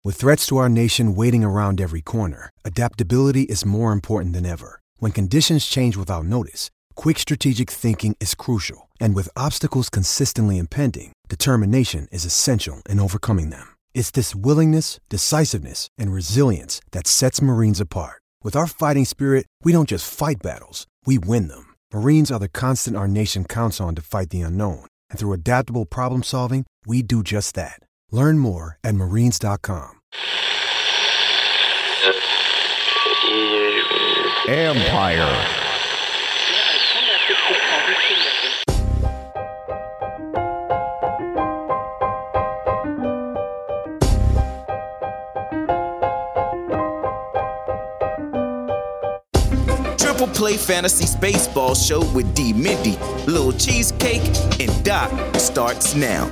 With threats to our nation waiting around every corner, adaptability is more important than ever. When conditions change without notice, quick strategic thinking is crucial. And with obstacles consistently impending, determination is essential in overcoming them. It's this willingness, decisiveness, and resilience that sets Marines apart. With our fighting spirit, we don't just fight battles, we win them. Marines are the constant our nation counts on to fight the unknown. And through adaptable problem solving, we do just that. Learn more at marines.com. Empire. Triple Play Fantasy Spaceball Show with D. Mindy, Lil Cheesecake, and Doc starts now.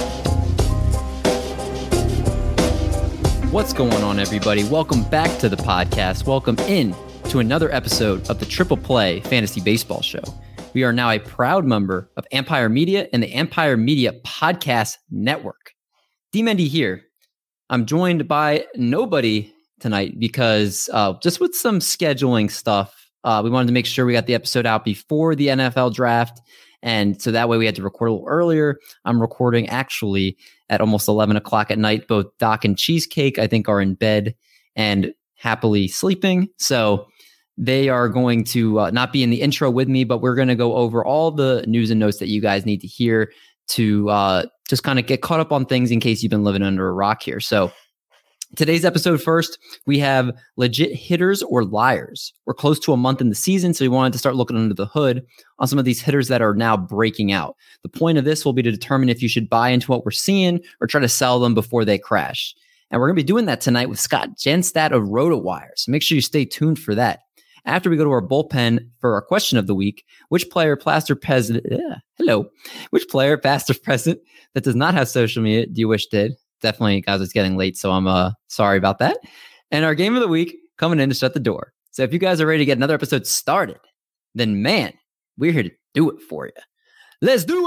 What's going on, everybody? Welcome back to the podcast. Welcome in to another episode of the Triple Play Fantasy Baseball Show. We are now a proud member of Empire Media and the Empire Media Podcast Network. D. Mendy here. I'm joined by nobody tonight because just with some scheduling stuff, we wanted to make sure we got the episode out before the NFL draft. And so that way we had to record a little earlier. I'm recording actually at almost 11 o'clock at night. Both Doc and Cheesecake, I think, are in bed and happily sleeping. So they are going to not be in the intro with me, but we're going to go over all the news and notes that you guys need to hear to just kind of get caught up on things in case you've been living under a rock here. So today's episode first, we have legit hitters or liars. We're close to a month in the season, so we wanted to start looking under the hood on some of these hitters that are now breaking out. The point of this will be to determine if you should buy into what we're seeing or try to sell them before they crash. And we're going to be doing that tonight with Scott Genstad of RotoWire, so make sure you stay tuned for that. After we go to our bullpen for our question of the week, which player past or present that does not have social media do you wish did? Definitely, guys, it's getting late, so I'm sorry about that. And our game of the week coming in to shut the door. So if you guys are ready to get another episode started, then man, we're here to do it for you. Let's do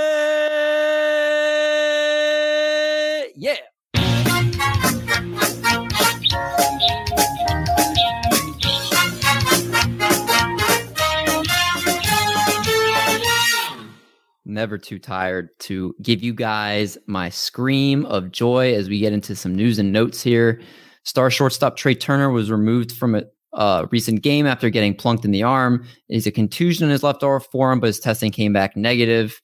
it! Yeah! Never too tired to give you guys my scream of joy as we get into some news and notes here. Star shortstop Trey Turner was removed from a recent game after getting plunked in the arm. He's a contusion in his left forearm, but his testing came back negative.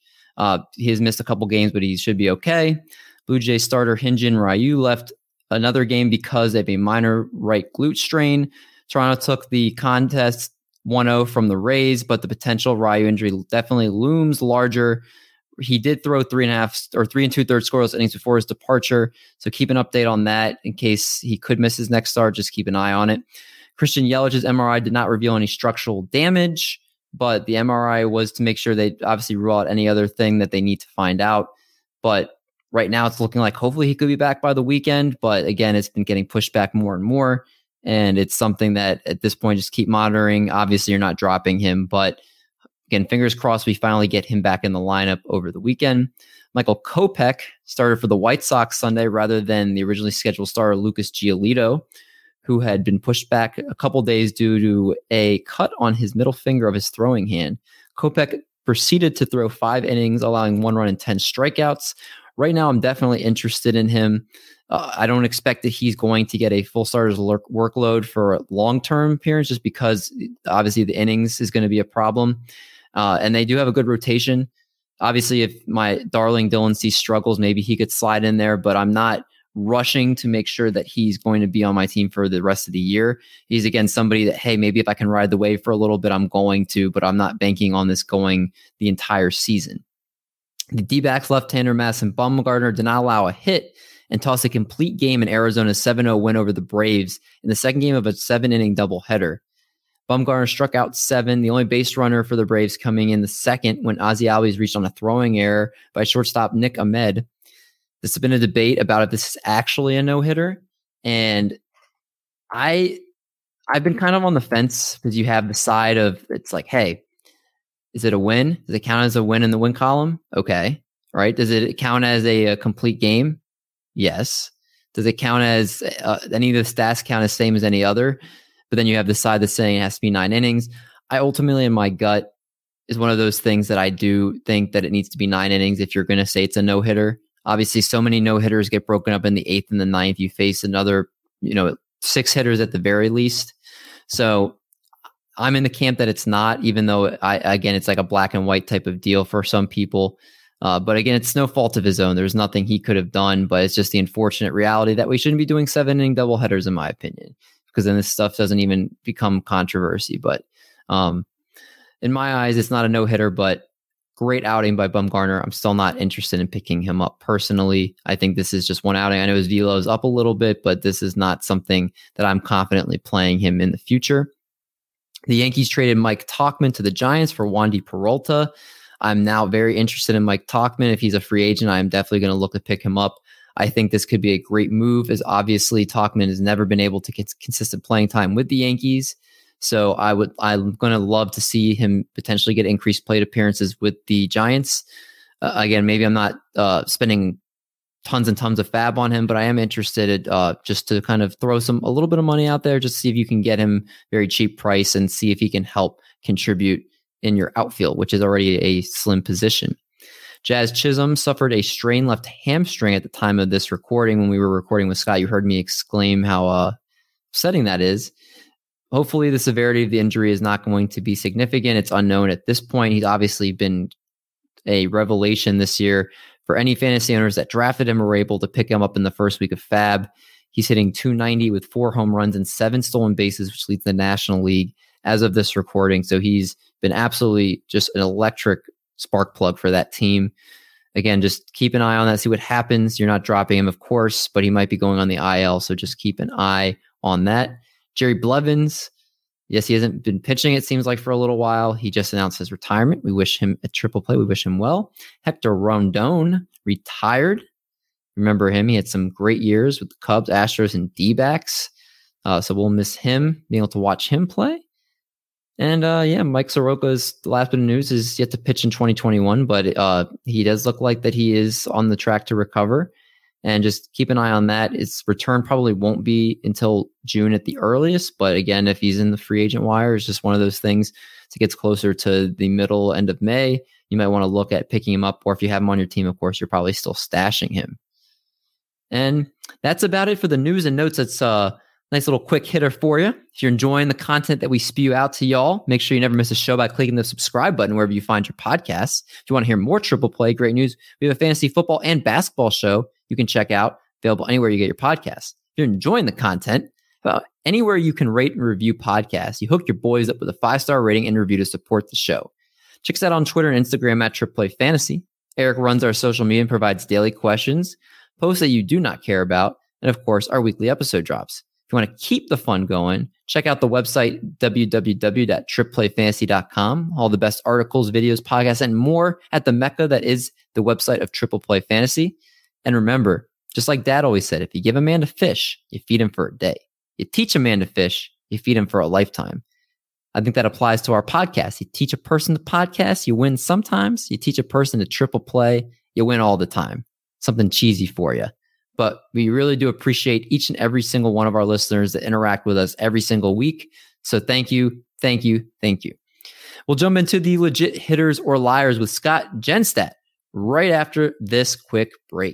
He has missed a couple games, but he should be okay. Blue Jays starter Hyun-Jin Ryu left another game because of a minor right glute strain. Toronto took the contest 1-0 from the Rays, but the potential Ryu injury definitely looms larger. He did throw 3 2/3 scoreless innings before his departure, so keep an update on that in case he could miss his next start. Just keep an eye on it. Christian Yelich's MRI did not reveal any structural damage, but the MRI was to make sure they obviously rule out any other thing that they need to find out. But right now it's looking like hopefully he could be back by the weekend, but again, it's been getting pushed back more and more. And it's something that at this point, just keep monitoring. Obviously, you're not dropping him, but again, fingers crossed we finally get him back in the lineup over the weekend. Michael Kopech started for the White Sox Sunday rather than the originally scheduled starter Lucas Giolito, who had been pushed back a couple days due to a cut on his middle finger of his throwing hand. Kopech proceeded to throw 5 innings, allowing 1 run and 10 strikeouts. Right now, I'm definitely interested in him. I don't expect that he's going to get a full starter's workload for a long-term appearance just because obviously the innings is going to be a problem. And they do have a good rotation. Obviously, if my darling Dylan Cease struggles, maybe he could slide in there, but I'm not rushing to make sure that he's going to be on my team for the rest of the year. He's, again, somebody that, hey, maybe if I can ride the wave for a little bit, I'm going to, but I'm not banking on this going the entire season. The D-backs left-hander Madison Bumgarner did not allow a hit and tossed a complete game in Arizona's 7-0 win over the Braves in the second game of a 7-inning doubleheader. Bumgarner struck out 7, the only base runner for the Braves coming in the second when Ozzie Albies reached on a throwing error by shortstop Nick Ahmed. This has been a debate about if this is actually a no-hitter, and I've been kind of on the fence because you have the side of it's like, hey, is it a win? Does it count as a win in the win column? Okay. All right. Does it count as a complete game? Yes. Does it count as any of the stats count as same as any other? But then you have the side that's saying it has to be 9 innings. I ultimately, in my gut, is one of those things that I do think that it needs to be 9 innings if you're going to say it's a no-hitter. Obviously, so many no-hitters get broken up in the 8th and the 9th. You face another, 6 hitters at the very least. So I'm in the camp that it's not, even though again, it's like a black and white type of deal for some people. But again, it's no fault of his own. There's nothing he could have done, but it's just the unfortunate reality that we shouldn't be doing 7-inning doubleheaders, in my opinion, because then this stuff doesn't even become controversy. But in my eyes, it's not a no-hitter, but great outing by Bumgarner. I'm still not interested in picking him up personally. I think this is just one outing. I know his velo is up a little bit, but this is not something that I'm confidently playing him in the future. The Yankees traded Mike Tauchman to the Giants for Wandy Peralta. I'm now very interested in Mike Tauchman. If he's a free agent, I'm definitely going to look to pick him up. I think this could be a great move, as obviously Tauchman has never been able to get consistent playing time with the Yankees. So I'm going to love to see him potentially get increased plate appearances with the Giants. Again, maybe I'm not spending tons and tons of fab on him, but I am interested just to kind of throw a little bit of money out there, just to see if you can get him very cheap price and see if he can help contribute in your outfield, which is already a slim position. Jazz Chisholm suffered a strained left hamstring at the time of this recording. When we were recording with Scott, you heard me exclaim how upsetting that is. Hopefully the severity of the injury is not going to be significant. It's unknown at this point. He's obviously been a revelation this year for any fantasy owners that drafted him or were able to pick him up in the first week of Fab. He's hitting .290 with 4 home runs and 7 stolen bases, which leads the National League as of this recording. So he's been absolutely just an electric spark plug for that team. Again, just keep an eye on that, see what happens. You're not dropping him, of course, but he might be going on the IL, so just keep an eye on that. Jerry Blevins, yes, he hasn't been pitching, it seems like, for a little while. He just announced his retirement. We wish him a triple play. We wish him well. Hector Rondon retired. Remember him. He had some great years with the Cubs, Astros, and D-backs. So we'll miss him, being able to watch him play. And Mike Soroka's last bit of news is yet to pitch in 2021, but he does look like that he is on the track to recover. And just keep an eye on that. His return probably won't be until June at the earliest. But again, if he's in the free agent wire, it's just one of those things. As it gets closer to the end of May, you might want to look at picking him up. Or if you have him on your team, of course, you're probably still stashing him. And that's about it for the news and notes. It's a nice little quick hitter for you. If you're enjoying the content that we spew out to y'all, make sure you never miss a show by clicking the subscribe button wherever you find your podcasts. If you want to hear more Triple Play, great news. We have a fantasy football and basketball show you can check out, available anywhere you get your podcasts. If you're enjoying the content, anywhere you can rate and review podcasts, you hook your boys up with a 5-star rating and review to support the show. Check us out on Twitter and Instagram at Triple Fantasy. Eric runs our social media and provides daily questions, posts that you do not care about, and of course, our weekly episode drops. If you want to keep the fun going, check out the website, www.trippleplayfantasy.com. All the best articles, videos, podcasts, and more at the mecca that is the website of Triple Play Fantasy. And remember, just like Dad always said, if you give a man to fish, you feed him for a day. You teach a man to fish, you feed him for a lifetime. I think that applies to our podcast. You teach a person to podcast, you win sometimes. You teach a person to triple play, you win all the time. Something cheesy for you. But we really do appreciate each and every single one of our listeners that interact with us every single week. So thank you, thank you, thank you. We'll jump into the legit hitters or liars with Scott Genstadt right after this quick break.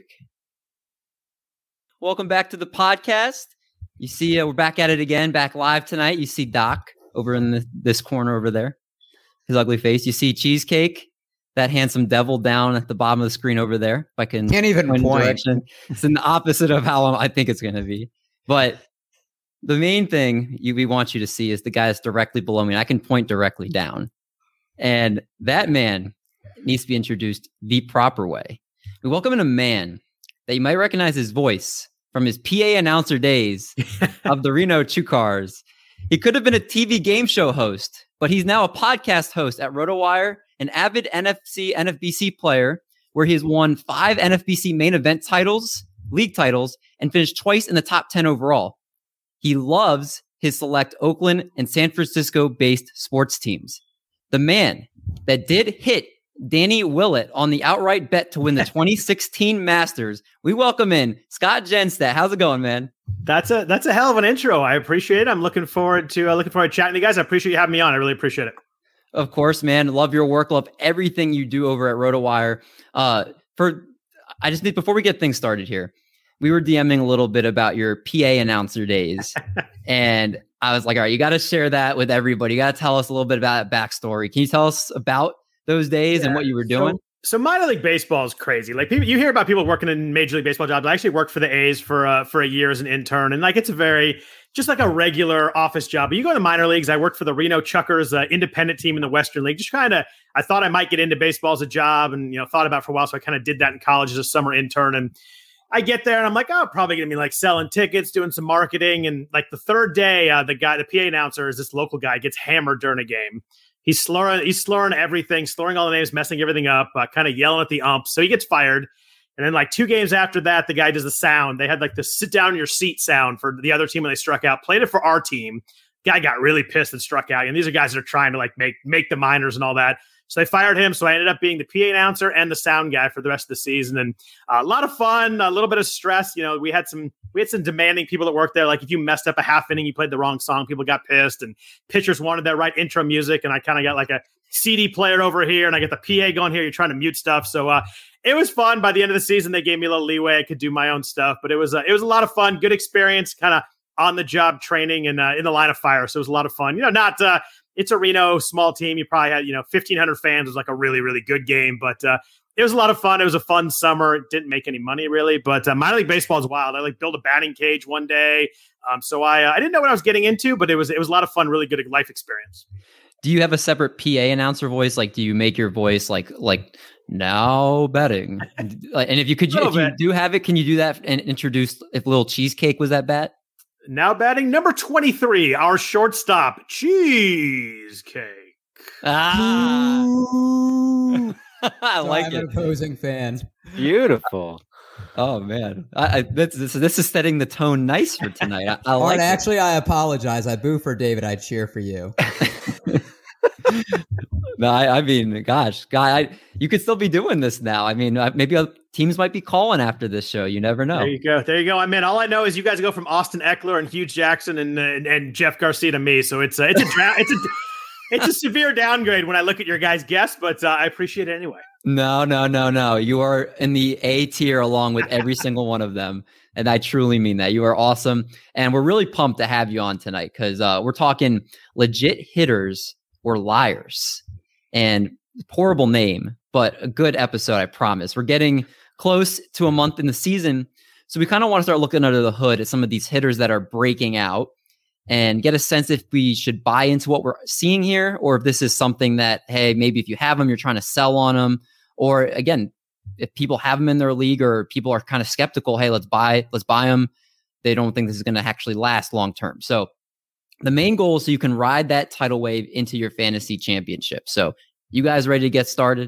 Welcome back to the podcast. You see, we're back at it again, back live tonight. You see Doc over in this corner over there, his ugly face. You see Cheesecake, that handsome devil down at the bottom of the screen over there. If I can't even point. It's in the opposite of how I think it's going to be. But the main thing we want you to see is the guy that's directly below me. And I can point directly down. And that man needs to be introduced the proper way. We welcome in a man that you might recognize his voice from his PA announcer days of the Reno Two Cars. He could have been a TV game show host, but he's now a podcast host at RotoWire, an avid NFC, NFBC player, where he has won 5 NFBC main event titles, league titles, and finished twice in the top 10 overall. He loves his select Oakland and San Francisco-based sports teams. The man that did hit Danny Willett on the outright bet to win the 2016 Masters. We welcome in Scott Genstedt. How's it going, man? That's a hell of an intro. I appreciate it. I'm looking forward to chatting to you guys. I appreciate you having me on. I really appreciate it. Of course, man. Love your work. Love everything you do over at RotoWire. Before we get things started here, we were DMing a little bit about your PA announcer days. And I was like, all right, you got to share that with everybody. You got to tell us a little bit about that backstory. Can you tell us about those days and what you were doing? So minor league baseball is crazy. Like you hear about people working in Major League Baseball jobs. I actually worked for the A's for a year as an intern, and like it's just like a regular office job. But you go to minor leagues. I worked for the Reno Chuckers, independent team in the Western League. Just I thought I might get into baseball as a job, and thought about it for a while. So I kind of did that in college as a summer intern. And I get there, and I'm like, oh, probably gonna be like selling tickets, doing some marketing. And like the third day, the PA announcer is this local guy, gets hammered during a game. He's slurring everything, slurring all the names, messing everything up, kind of yelling at the ump. So he gets fired. And then like 2 games after that, the guy does the sound. They had like the sit down in your seat sound for the other team when they struck out, played it for our team. Guy got really pissed and struck out. And these are guys that are trying to like make the minors and all that. So they fired him. So I ended up being the PA announcer and the sound guy for the rest of the season. And a lot of fun, a little bit of stress. We had some demanding people that worked there. Like if you messed up a half inning, you played the wrong song, people got pissed, and pitchers wanted that right intro music. And I kind of got like a CD player over here, and I get the PA going here. You're trying to mute stuff. So it was fun. By the end of the season, they gave me a little leeway. I could do my own stuff, but it was a lot of fun, good experience, kind of on the job training and in the line of fire. So it was a lot of fun. It's a Reno small team. You probably had, 1,500 fans. It was like a really, really good game, but it was a lot of fun. It was a fun summer. It didn't make any money really, but minor league baseball is wild. I like built a batting cage one day. So I didn't know what I was getting into, but it was a lot of fun, really good life experience. Do you have a separate PA announcer voice? Like, do you make your voice like now betting? And if you do have it, can you do that and introduce if Little Cheesecake was at bat? Now batting number 23, our shortstop, Cheesecake. I like it. I'm an opposing fan. Beautiful. Oh man, this is setting the tone nice for tonight. I like. Actually, I apologize. I boo for David. I cheer for you. No, I mean, gosh, guy, you could still be doing this now. I mean, maybe teams might be calling after this show. You never know. There you go. I mean, all I know is you guys go from Austin Eckler and Hugh Jackson and Jeff Garcia to me. So it's a severe downgrade when I look at your guys' guests, but I appreciate it anyway. No. You are in the A tier along with every single one of them. And I truly mean that. You are awesome. And we're really pumped to have you on tonight because we're talking legit hitters or liars. And horrible name, but a good episode, I promise. We're getting close to a month in the season. So we kind of want to start looking under the hood at some of these hitters that are breaking out and get a sense if we should buy into what we're seeing here, or if this is something that, hey, maybe if you have them, you're trying to sell on them. Or again, if people have them in their league or people are kind of skeptical, hey, let's buy them. They don't think this is going to actually last long term. So the main goal is so you can ride that tidal wave into your fantasy championship. So you guys ready to get started?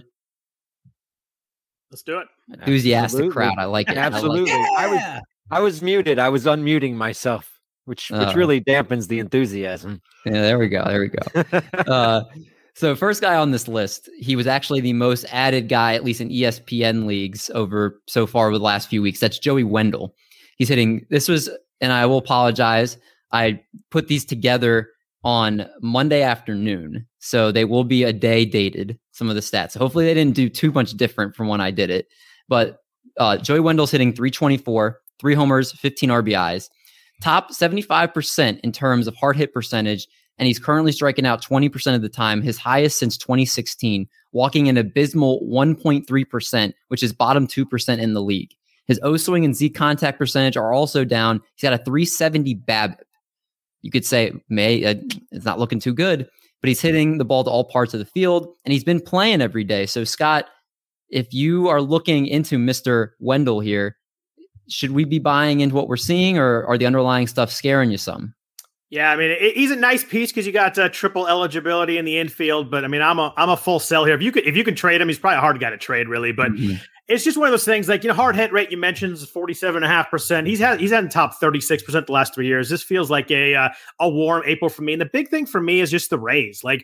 Let's do it. Enthusiastic Absolutely. Crowd. I like it. Absolutely. I was muted. I was unmuting myself, which really dampens the enthusiasm. Yeah, there we go. So first guy on this list, he was actually the most added guy, at least in ESPN leagues over so far over the last few weeks. That's Joey Wendell. He's hitting, and I will apologize, I put these together on Monday afternoon, so they will be a day dated, some of the stats. So hopefully they didn't do too much different from when I did it. But Joey Wendell's hitting 324, 3 homers, 15 RBIs, top 75% in terms of hard hit percentage, and he's currently striking out 20% of the time, his highest since 2016, walking an abysmal 1.3%, which is bottom 2% in the league. His O-swing and Z contact percentage are also down. He's got a 370 BABIP. You could say it's not looking too good, but he's hitting the ball to all parts of the field, and he's been playing every day. So, Scott, if you are looking into Mr. Wendell here, should we be buying into what we're seeing, or are the underlying stuff scaring you some? Yeah, I mean, he's a nice piece because you got triple eligibility in the infield. But I mean, I'm a full sell here. If you can trade him, he's probably a hard guy to trade, really. But it's just one of those things. Like, hard hit rate you mentioned is 47.5%. He's had in top 36% the last 3 years. This feels like a warm April for me. And the big thing for me is just the Rays. Like,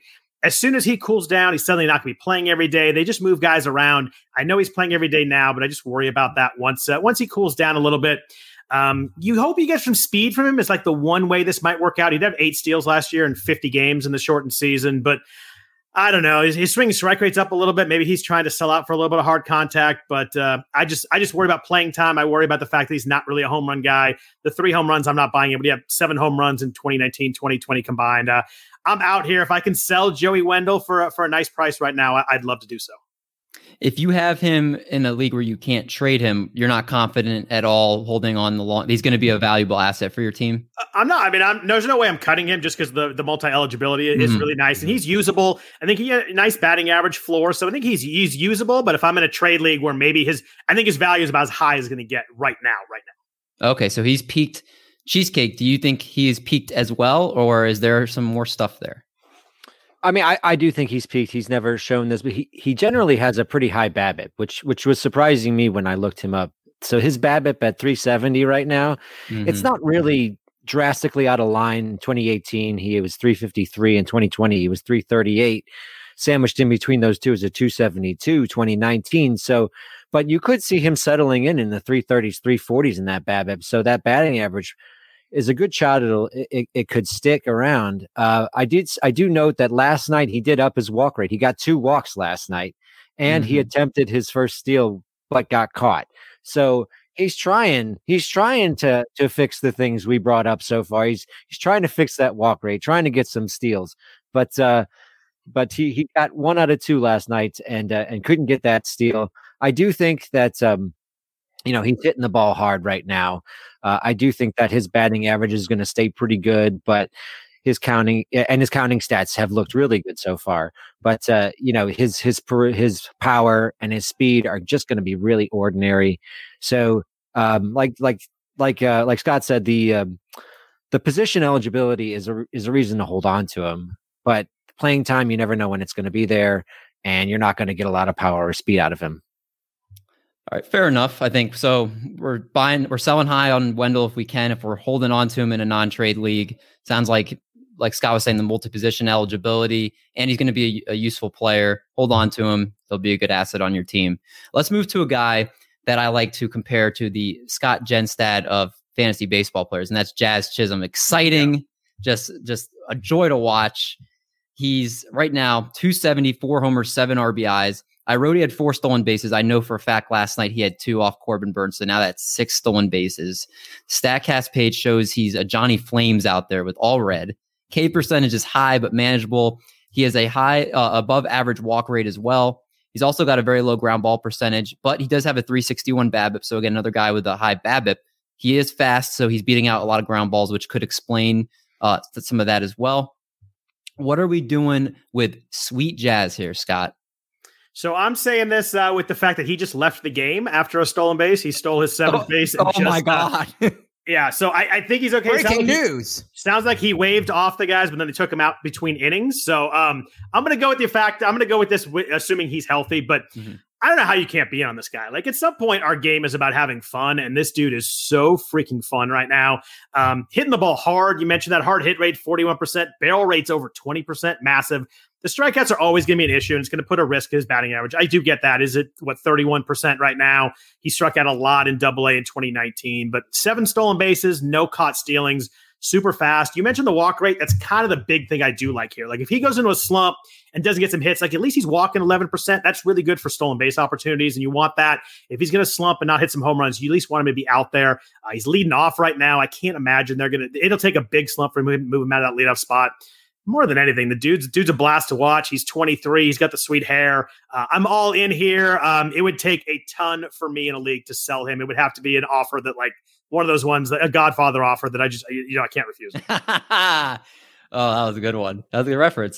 as soon as he cools down, he's suddenly not going to be playing every day. They just move guys around. I know he's playing every day now, but I just worry about that once he cools down a little bit. You hope you get some speed from him. It's like the one way this might work out. He did have 8 steals last year and 50 games in the shortened season, but I don't know. His swinging strike rate's up a little bit. Maybe he's trying to sell out for a little bit of hard contact, but I just worry about playing time. I worry about the fact that he's not really a home run guy. The 3 home runs, I'm not buying it, but he had 7 home runs in 2019, 2020 combined. I'm out here. If I can sell Joey Wendell for a nice price right now, I'd love to do so. If you have him in a league where you can't trade him, you're not confident at all holding on the long. He's going to be a valuable asset for your team. I'm not. I mean, there's no way I'm cutting him just because the multi-eligibility is really nice and he's usable. I think he had a nice batting average floor, so I think he's usable. But if I'm in a trade league where maybe I think his value is about as high as it's going to get right now. Okay, so he's peaked. Cheesecake, do you think he is peaked as well, or is there some more stuff there? I mean, I do think he's peaked. He's never shown this, but he generally has a pretty high BABIP, which was surprising me when I looked him up. So his BABIP at 370 right now, it's not really drastically out of line. In 2018, he was 353. In 2020, he was 338. Sandwiched in between those two is a 272, 2019. So, but you could see him settling in the 330s, 340s in that BABIP. So that batting average is a good shot. It could stick around. I do note that last night he did up his walk rate. He got 2 walks last night, and he attempted his first steal but got caught. So he's trying to fix the things we brought up so far. He's trying to fix that walk rate, trying to get some steals. But he got 1 out of 2 last night and couldn't get that steal. I do think that he's hitting the ball hard right now. I do think that his batting average is going to stay pretty good, but his counting stats have looked really good so far. But his power and his speed are just going to be really ordinary. So like Scott said, the position eligibility is a reason to hold on to him. But playing time, you never know when it's going to be there, and you're not going to get a lot of power or speed out of him. All right, fair enough. I think so. We're selling high on Wendell if we can. If we're holding on to him in a non-trade league, sounds like Scott was saying, the multi-position eligibility, and he's going to be a useful player. Hold on to him; he'll be a good asset on your team. Let's move to a guy that I like to compare to the Scott Genstad of fantasy baseball players, and that's Jazz Chisholm. Exciting, just a joy to watch. He's right now 270, 4 homers, 7 RBIs. I wrote he had 4 stolen bases. I know for a fact last night he had 2 off Corbin Burns, so now that's 6 stolen bases. StatCast page shows he's a Johnny Flames out there with all red. K percentage is high but manageable. He has a high above average walk rate as well. He's also got a very low ground ball percentage, but he does have a 361 BABIP. So again, another guy with a high BABIP. He is fast, so he's beating out a lot of ground balls, which could explain some of that as well. What are we doing with Sweet Jazz here, Scott? So I'm saying this with the fact that he just left the game after a stolen base. He stole his 7th base. And my God. Yeah, so I think he's okay. Breaking news. Sounds like he waved off the guys, but then they took him out between innings. So I'm going to go with the fact. I'm going to go with this, assuming he's healthy. But I don't know how you can't be on this guy. Like, at some point, our game is about having fun, and this dude is so freaking fun right now. Hitting the ball hard. You mentioned that hard hit rate, 41%. Barrel rate's over 20%. Massive. The strikeouts are always going to be an issue, and it's going to put a risk in his batting average. I do get that. Is it, 31% right now? He struck out a lot in AA in 2019, but 7 stolen bases, no caught stealings, super fast. You mentioned the walk rate. That's kind of the big thing I do like here. Like, if he goes into a slump and doesn't get some hits, like, at least he's walking 11%. That's really good for stolen base opportunities, and you want that. If he's going to slump and not hit some home runs, you at least want him to be out there. He's leading off right now. I can't imagine it'll take a big slump for him to move him out of that leadoff spot. More than anything, the dude's a blast to watch. He's 23. He's got the sweet hair. I'm all in here. It would take a ton for me in a league to sell him. It would have to be an offer that, like, one of those ones, a Godfather offer that I just, I can't refuse. Oh, that was a good one. That was a good reference.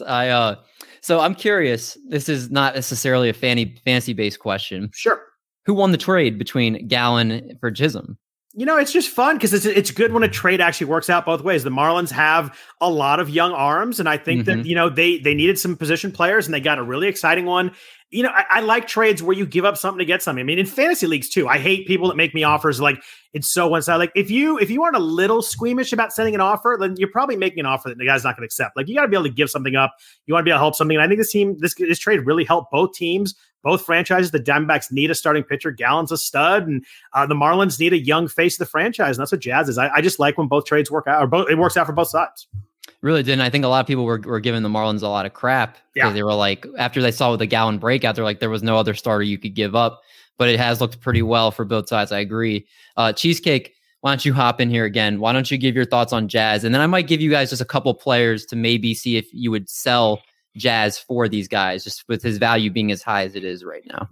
So I'm curious. This is not necessarily a fantasy-based question. Sure. Who won the trade between Gallen for Chisholm? It's just fun because it's good when a trade actually works out both ways. The Marlins have a lot of young arms, and I think that, they needed some position players, and they got a really exciting one I like trades where you give up something to get something. I mean, in fantasy leagues too, I hate people that make me offers like it's so one-sided. Like if you aren't a little squeamish about sending an offer, then you're probably making an offer that the guy's not going to accept. Like you got to be able to give something up. You want to be able to help something. And I think this trade really helped both teams, both franchises. The Diamondbacks need a starting pitcher. Gallen's a stud, and the Marlins need a young face of the franchise. And that's what Jazz is. I just like when both trades work out, or it works out for both sides. Really didn't. I think a lot of people were giving the Marlins a lot of crap because they were like, after they saw the Gallen breakout, they're like, there was no other starter you could give up. But it has looked pretty well for both sides. I agree. Cheesecake, why don't you hop in here again? Why don't you give your thoughts on Jazz? And then I might give you guys just a couple players to maybe see if you would sell Jazz for these guys, just with his value being as high as it is right now.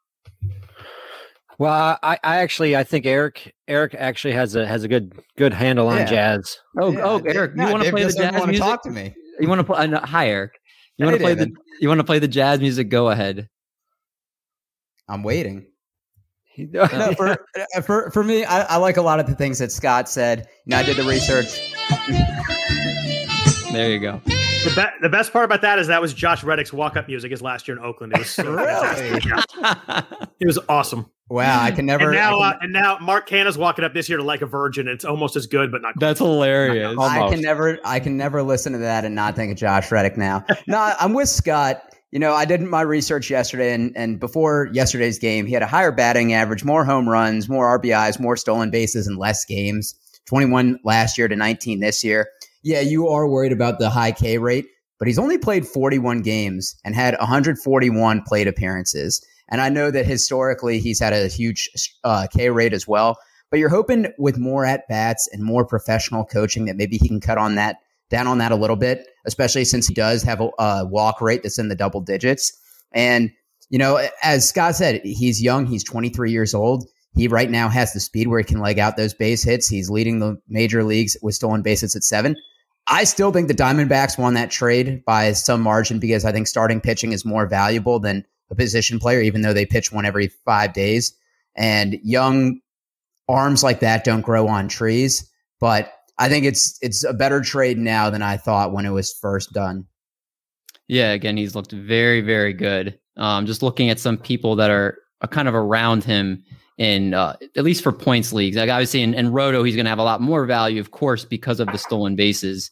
Well, I think Eric actually has a good handle on Jazz. Eric, you want to play the Jazz music? Talk to me. You want to play? Hi, Eric. You want to play the Jazz music? Go ahead. I'm waiting. No, for me, I like a lot of the things that Scott said. I did the research. There you go. The best part about that was Josh Reddick's walk-up music his last year in Oakland. It was so fantastic. Yeah. It was awesome. Wow, I can never. And now Mark Canna's walking up this year to Like a Virgin. And it's almost as good, but not. That's hilarious. I can never listen to that and not think of Josh Reddick now. No, I'm with Scott. I did my research yesterday, and before yesterday's game, he had a higher batting average, more home runs, more RBIs, more stolen bases, and less games. 21 last year to 19 this year. Yeah, you are worried about the high K rate, but he's only played 41 games and had 141 plate appearances. And I know that historically he's had a huge K rate as well, but you're hoping with more at-bats and more professional coaching that maybe he can cut down on that a little bit, especially since he does have a walk rate that's in the double digits. And, as Scott said, he's young. He's 23 years old. He right now has the speed where he can leg out those base hits. He's leading the major leagues with stolen bases at 7. I still think the Diamondbacks won that trade by some margin because I think starting pitching is more valuable than a position player, even though they pitch one every 5 days. And young arms like that don't grow on trees. But I think it's a better trade now than I thought when it was first done. Yeah, again, he's looked very, very good. Just looking at some people that are kind of around him in at least for points leagues. Like obviously in Roto, he's going to have a lot more value, of course, because of the stolen bases.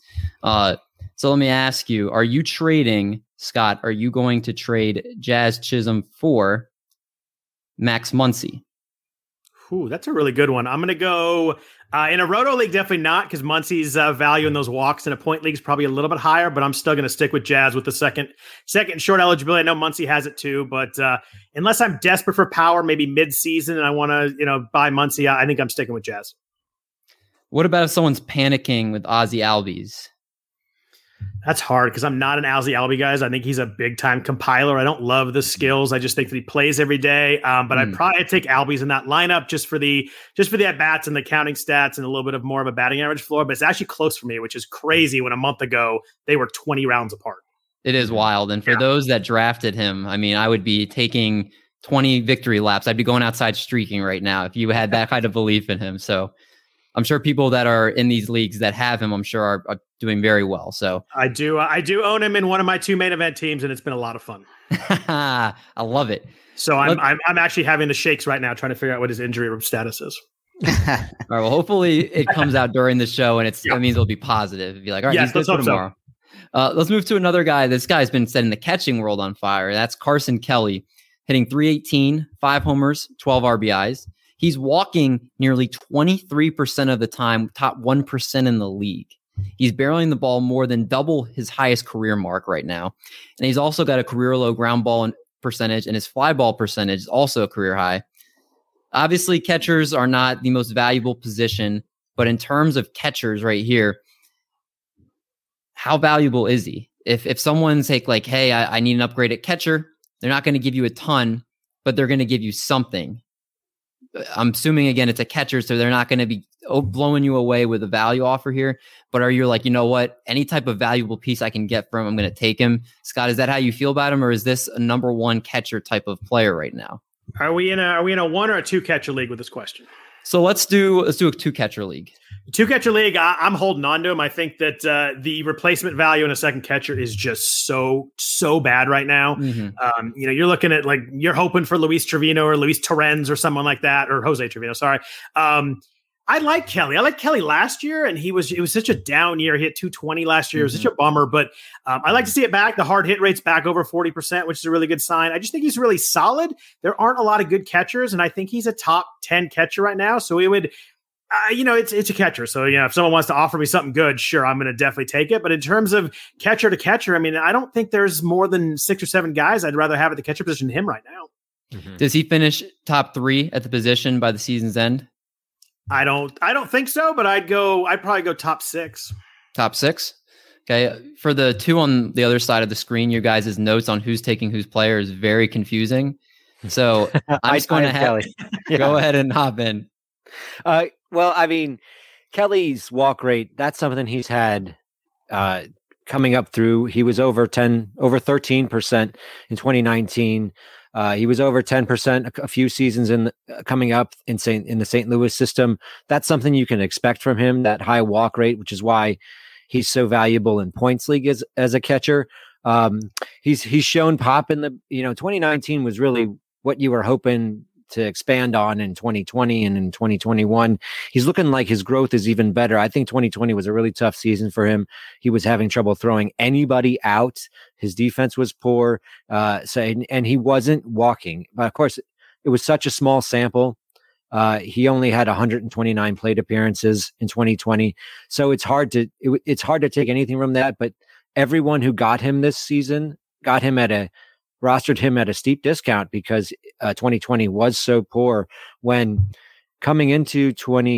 So let me ask you, are you trading, Scott, are you going to trade Jazz Chisholm for Max Muncy? Ooh, that's a really good one. I'm going to go in a Roto league, definitely not, because Muncy's value in those walks in a point league is probably a little bit higher, but I'm still going to stick with Jazz with the second short eligibility. I know Muncy has it too, but unless I'm desperate for power, maybe mid-season, and I want to buy Muncy, I think I'm sticking with Jazz. What about if someone's panicking with Ozzy Albies? That's hard because I'm not an Ozzy Albies guy. I think he's a big time compiler. I don't love the skills. I just think that he plays every day. But I'd probably take Albies in that lineup just for the at bats and the counting stats and a little bit of more of a batting average floor. But it's actually close for me, which is crazy. When a month ago they were 20 rounds apart. It is wild. And for those that drafted him, I mean, I would be taking 20 victory laps. I'd be going outside streaking right now if you had that kind of belief in him. So I'm sure people that are in these leagues that have him, I'm sure are doing very well. So I do own him in one of my 2 main event teams, and it's been a lot of fun. I love it. So I'm actually having the shakes right now, trying to figure out what his injury status is. All right. Well, hopefully it comes out during the show, and that means it'll be positive. It'll be like, all right, he's good for tomorrow. Let's move to another guy. This guy's been setting the catching world on fire. That's Carson Kelly, hitting .318, 5 homers, 12 RBIs. He's walking nearly 23% of the time, top 1% in the league. He's barreling the ball more than double his highest career mark right now. And he's also got a career low ground ball percentage, and his fly ball percentage is also a career high. Obviously, catchers are not the most valuable position, but in terms of catchers right here, how valuable is he? If someone's like, hey, I need an upgraded catcher, they're not going to give you a ton, but they're going to give you something. I'm assuming, again, it's a catcher, so they're not going to be blowing you away with a value offer here. But are you like, you know what? Any type of valuable piece I can get from him, I'm going to take him. Scott, is that how you feel about him, or is this a number one catcher type of player right now? Are we in a 1 or a 2 catcher league with this question? So let's do a 2-catcher league. 2-catcher league, I'm holding on to him. I think that the replacement value in a second catcher is just so bad right now. Mm-hmm. You're looking at you're hoping for Luis Trevino or Luis Torrens or someone like that, or Jose Trevino. Sorry. I like Kelly. I liked Kelly last year, and it was such a down year. He hit 220 last year. It was such a bummer, but I like to see it back. The hard hit rate's back over 40%, which is a really good sign. I just think he's really solid. There aren't a lot of good catchers, and I think he's a top 10 catcher right now. So it would, it's a catcher. So, if someone wants to offer me something good, sure, I'm going to definitely take it. But in terms of catcher to catcher, I mean, I don't think there's more than 6 or 7 guys I'd rather have at the catcher position than him right now. Mm-hmm. Does he finish top 3 at the position by the season's end? I don't think so, but I'd probably go top 6. Top 6? Okay. For the 2 on the other side of the screen, your guys' notes on who's taking whose player is very confusing. So I'm just going to have go ahead and hop in. Well, I mean, Kelly's walk rate, that's something he's had coming up through. He was over 13% in 2019. He was over 10% a few seasons coming up in the St. Louis system. That's something you can expect from him, that high walk rate, which is why he's so valuable in points league as a catcher. He's shown pop in the 2019 was really what you were hoping to expand on in 2020 and in 2021. He's looking like his growth is even better. I think 2020 was a really tough season for him. He was having trouble throwing anybody out. His defense was poor. And he wasn't walking. But of course, it was such a small sample. He only had 129 plate appearances in 2020. So it's hard to take anything from that. But everyone who got him this season rostered him at a steep discount because 2020 was so poor. When coming into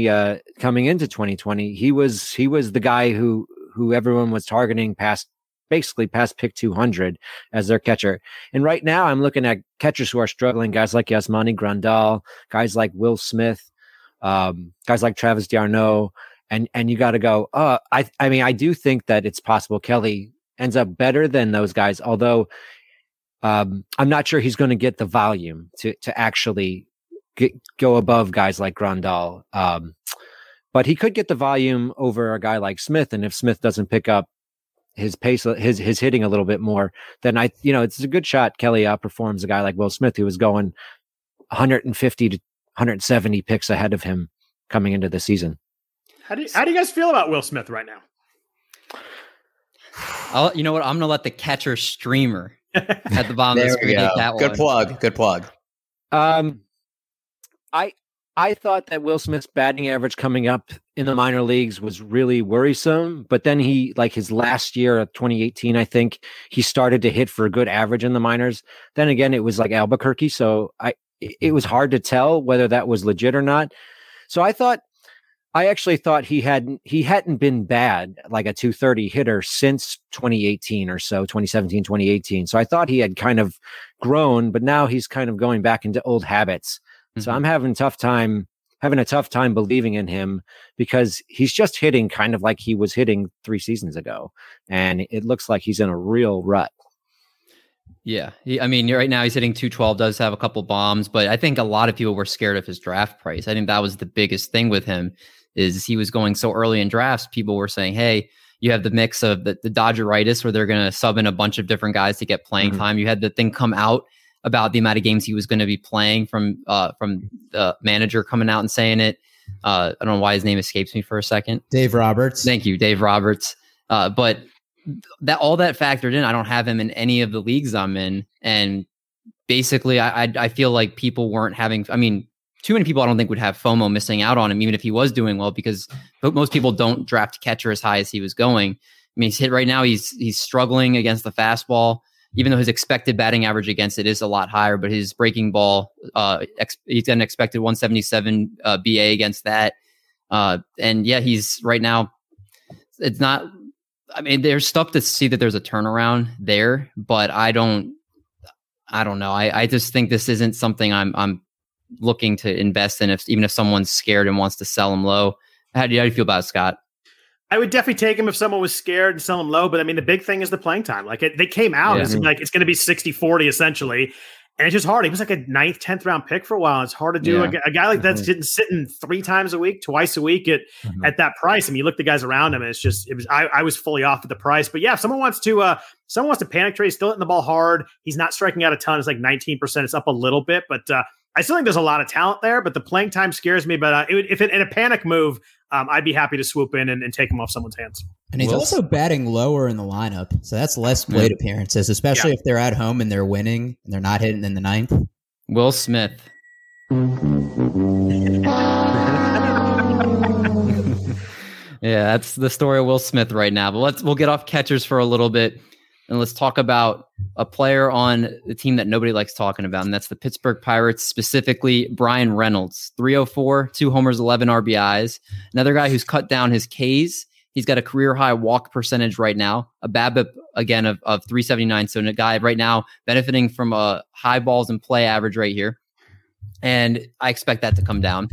2020, he was the guy who everyone was targeting past pick 200 as their catcher. And right now I'm looking at catchers who are struggling, guys like Yasmani Grandal, guys like Will Smith, guys like Travis d'Arnaud, and you got to go, I do think that it's possible Kelly ends up better than those guys, although I'm not sure he's going to get the volume to actually go above guys like Grandal. But he could get the volume over a guy like Smith. And if Smith doesn't pick up his pace, his hitting a little bit more, then it's a good shot Kelly outperforms a guy like Will Smith, who was going 150 to 170 picks ahead of him coming into the season. How do you guys feel about Will Smith right now? You know what? I'm going to let the catcher streamer at the bottom of the screen take that Good one. Good plug. I thought that Will Smith's batting average coming up in the minor leagues was really worrisome, but then his last year of 2018, I think he started to hit for a good average in the minors. Then again, it was like Albuquerque, so it was hard to tell whether that was legit or not. So I actually thought he hadn't been bad, like a 230 hitter since 2018 or so, 2017, 2018. So I thought he had kind of grown, but now he's kind of going back into old habits. Mm-hmm. So I'm having a tough time believing in him because he's just hitting kind of like he was hitting 3 seasons ago. And it looks like he's in a real rut. Yeah. Right now he's hitting 212, does have a couple bombs, but I think a lot of people were scared of his draft price. I think that was the biggest thing with him. Is he was going so early in drafts, people were saying, hey, you have the mix of the Dodgeritis where they're going to sub in a bunch of different guys to get playing time. You had the thing come out about the amount of games he was going to be playing from the manager coming out and saying it. I don't know why his name escapes me for a second. Dave Roberts. Thank you, Dave Roberts. But all that factored in, I don't have him in any of the leagues I'm in. And basically, I feel like people weren't having, too many people I don't think would have FOMO missing out on him, even if he was doing well, because most people don't draft catcher as high as he was going. He's hit right now. He's struggling against the fastball, even though his expected batting average against it is a lot higher, but his breaking ball, he's got an expected 177 BA against that. And yeah, he's right now, it's not, there's stuff to see that there's a turnaround there, but I don't know. I just think this isn't something I'm looking to invest in, even if someone's scared and wants to sell him low. How do you feel about it, Scott? I would definitely take him if someone was scared and sell him low. But the big thing is the playing time. They came out and it's going to be 60-40 essentially. And it's just hard. He was like a 9th, 10th round pick for a while. It's hard to do. A guy like that's sitting 3 times a week, twice a week at that price. I mean, you look at the guys around him, and I was fully off at the price. But yeah, if someone wants to panic trade, still hitting the ball hard. He's not striking out a ton. It's like 19%. It's up a little bit, but I still think there's a lot of talent there. But the playing time scares me. But if in a panic move, I'd be happy to swoop in and take him off someone's hands. And he's also batting lower in the lineup. So that's less plate appearances, especially if they're at home and they're winning and they're not hitting in the 9th. Will Smith. Yeah, that's the story of Will Smith right now. But we'll get off catchers for a little bit, and let's talk about a player on the team that nobody likes talking about, and that's the Pittsburgh Pirates, specifically Bryan Reynolds. 304, 2 homers, 11 RBIs. Another guy who's cut down his Ks. He's got a career-high walk percentage right now, a BABIP, again, of 379. So a guy right now benefiting from a high balls in play average right here. And I expect that to come down.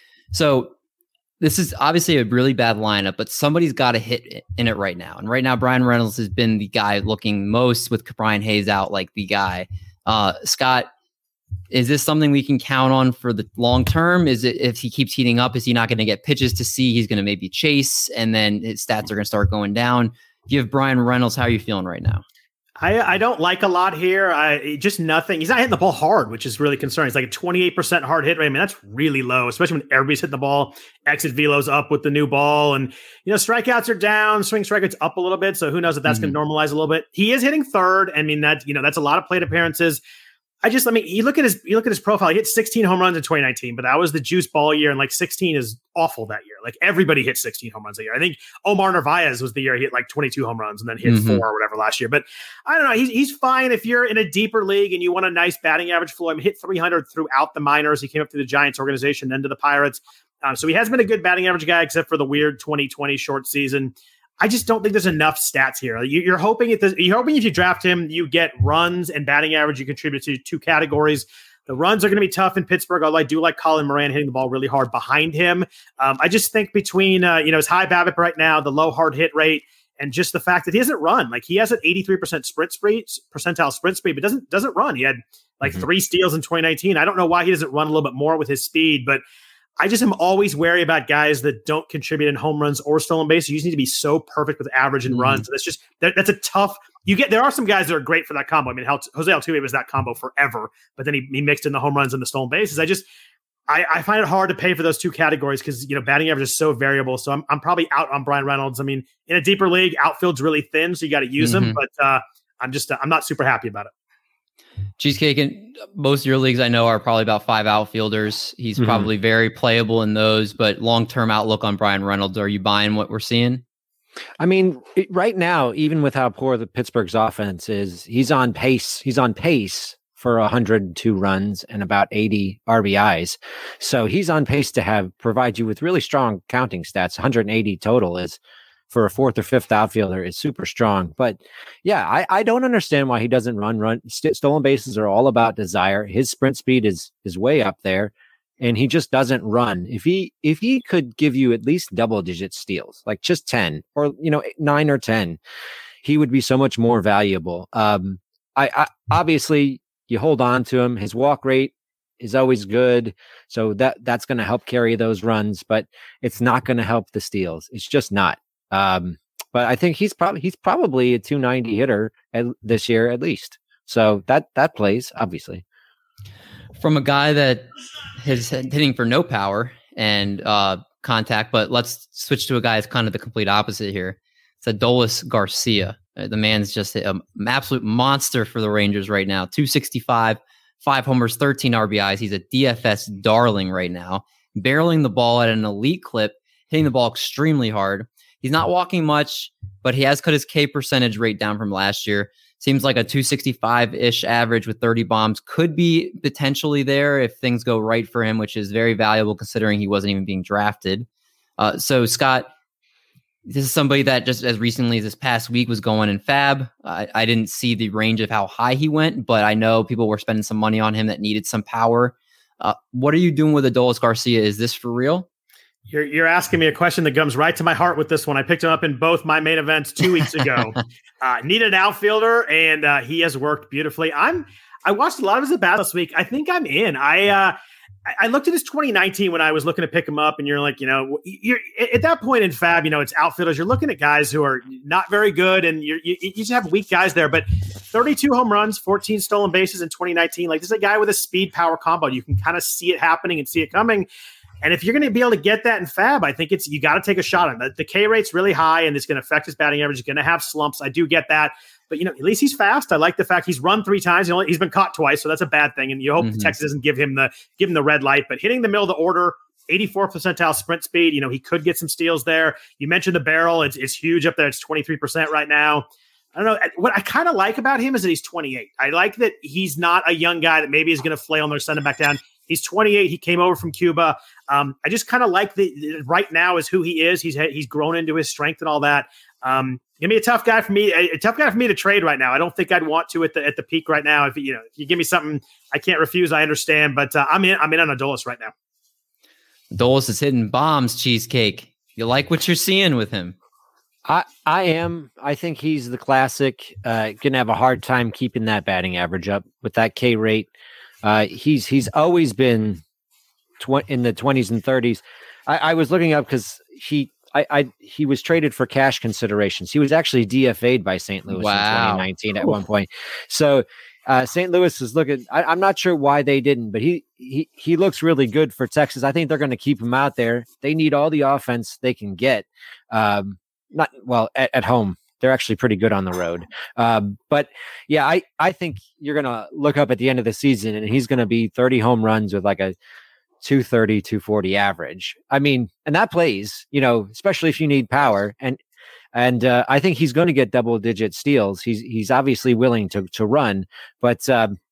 So this is obviously a really bad lineup, but somebody's got to hit in it right now. And right now, Bryan Reynolds has been the guy looking most with Brian Hayes out like the guy. Scott, is this something we can count on for the long term? Is it, if he keeps heating up, is he not going to get pitches to see? He's going to maybe chase, and then his stats are going to start going down. Give Bryan Reynolds, how are you feeling right now? I don't like a lot here. Just nothing. He's not hitting the ball hard, which is really concerning. It's like a 28% hard hit rate. I mean, that's really low, especially when everybody's hitting the ball. Exit velo's up with the new ball. And, strikeouts are down, swing strikeouts up a little bit. So who knows if that's going to normalize a little bit. He is hitting third. I mean, that's a lot of plate appearances. You look at his profile. He hit 16 home runs in 2019, but that was the juice ball year, and like 16 is awful that year. Like everybody hit 16 home runs a year. I think Omar Narvaez was the year he hit like 22 home runs and then hit 4 or whatever last year. But I don't know. He's fine if you're in a deeper league and you want a nice batting average floor. I mean, hit 300 throughout the minors. He came up through the Giants organization, then to the Pirates. So he has been a good batting average guy, except for the weird 2020 short season. I just don't think there's enough stats here. You're hoping if you draft him, you get runs and batting average. You contribute to 2 categories. The runs are going to be tough in Pittsburgh, although I do like Colin Moran hitting the ball really hard behind him. I just think between his high BABIP right now, the low hard hit rate, and just the fact that he hasn't run. Like he has an 83% percentile sprint speed, but doesn't run. He had like 3 steals in 2019. I don't know why he doesn't run a little bit more with his speed, but I just am always wary about guys that don't contribute in home runs or stolen bases. You just need to be so perfect with average and runs. That's a tough. There are some guys that are great for that combo. I mean, Jose Altuve was that combo forever, but then he mixed in the home runs and the stolen bases. I find it hard to pay for those 2 categories because batting average is so variable. So I'm probably out on Bryan Reynolds. I mean, in a deeper league, outfield's really thin, so you got to use him. But I'm not super happy about it. Cheesecake, and most of your leagues I know are probably about 5 outfielders. He's probably very playable in those, but long-term outlook on Bryan Reynolds, are you buying what we're seeing? I mean, right now, even with how poor the Pittsburgh's offense is, he's on pace. He's on pace for 102 runs and about 80 RBIs. So he's on pace to provide you with really strong counting stats. 180 total is, for a 4th or 5th outfielder, is super strong. But yeah, I don't understand why he doesn't run. Stolen bases are all about desire. His sprint speed is way up there, and he just doesn't run. If he could give you at least double-digit steals, like just 10 or 9 or 10, he would be so much more valuable. I obviously you hold on to him. His walk rate is always good, so that's going to help carry those runs, but it's not going to help the steals. It's just not. But I think he's probably a 290 hitter this year at least. So that plays, obviously. From a guy that is hitting for no power and contact, but let's switch to a guy that's kind of the complete opposite here. It's Adolis Garcia. The man's just an absolute monster for the Rangers right now. 265, 5 homers, 13 RBIs. He's a DFS darling right now, barreling the ball at an elite clip, hitting the ball extremely hard. He's not walking much, but he has cut his K percentage rate down from last year. Seems like a 265-ish average with 30 bombs could be potentially there if things go right for him, which is very valuable considering he wasn't even being drafted. So, Scott, this is somebody that just as recently as this past week was going in fab. I didn't see the range of how high he went, but I know people were spending some money on him that needed some power. What are you doing with Adolis Garcia? Is this for real? You're asking me a question that comes right to my heart with this one. I picked him up in both my main events 2 weeks ago. Needed an outfielder, and he has worked beautifully. I'm I watched a lot of his at-bats last week. I think I'm in. I looked at his 2019 when I was looking to pick him up, and you're like, you're at that point in Fab, it's outfielders. You're looking at guys who are not very good, and you just have weak guys there. But 32 home runs, 14 stolen bases in 2019. Like, this is a guy with a speed power combo. You can kind of see it happening and see it coming. And if you're going to be able to get that in Fab, I think you got to take a shot on it. The K rate's really high, and it's going to affect his batting average. He's going to have slumps. I do get that. But, at least he's fast. I like the fact he's run 3 times. He's been caught twice, so that's a bad thing. And you hope Texas doesn't give him the red light. But hitting the middle of the order, 84th percentile sprint speed, he could get some steals there. You mentioned the barrel. It's huge up there. It's 23% right now. I don't know. What I kind of like about him is that he's 28. I like that he's not a young guy that maybe is going to flail and they're sending him back down. He's 28. He came over from Cuba. I just kind of like right now is who he is. He's grown into his strength and all that. Gonna be a tough guy for me to trade right now. I don't think I'd want to at the peak right now. If you give me something I can't refuse, I understand. But I'm in on Adolis right now. Adolis is hitting bombs, Cheesecake. You like what you're seeing with him? I am. I think he's the classic. Gonna have a hard time keeping that batting average up with that K rate. He's always been in the 20s and 30s. I was looking up because he was traded for cash considerations. He was actually DFA'd by St. Louis in 2019 at one point. So St. Louis is looking. I'm not sure why they didn't, but he looks really good for Texas. I think they're going to keep him out there. They need all the offense they can get. At home. They're actually pretty good on the road. But yeah, I think you're going to look up at the end of the season and he's going to be 30 home runs with like a 230, 240 average. I mean, and that plays, especially if you need power. And I think he's going to get double digit steals. He's obviously willing to run, but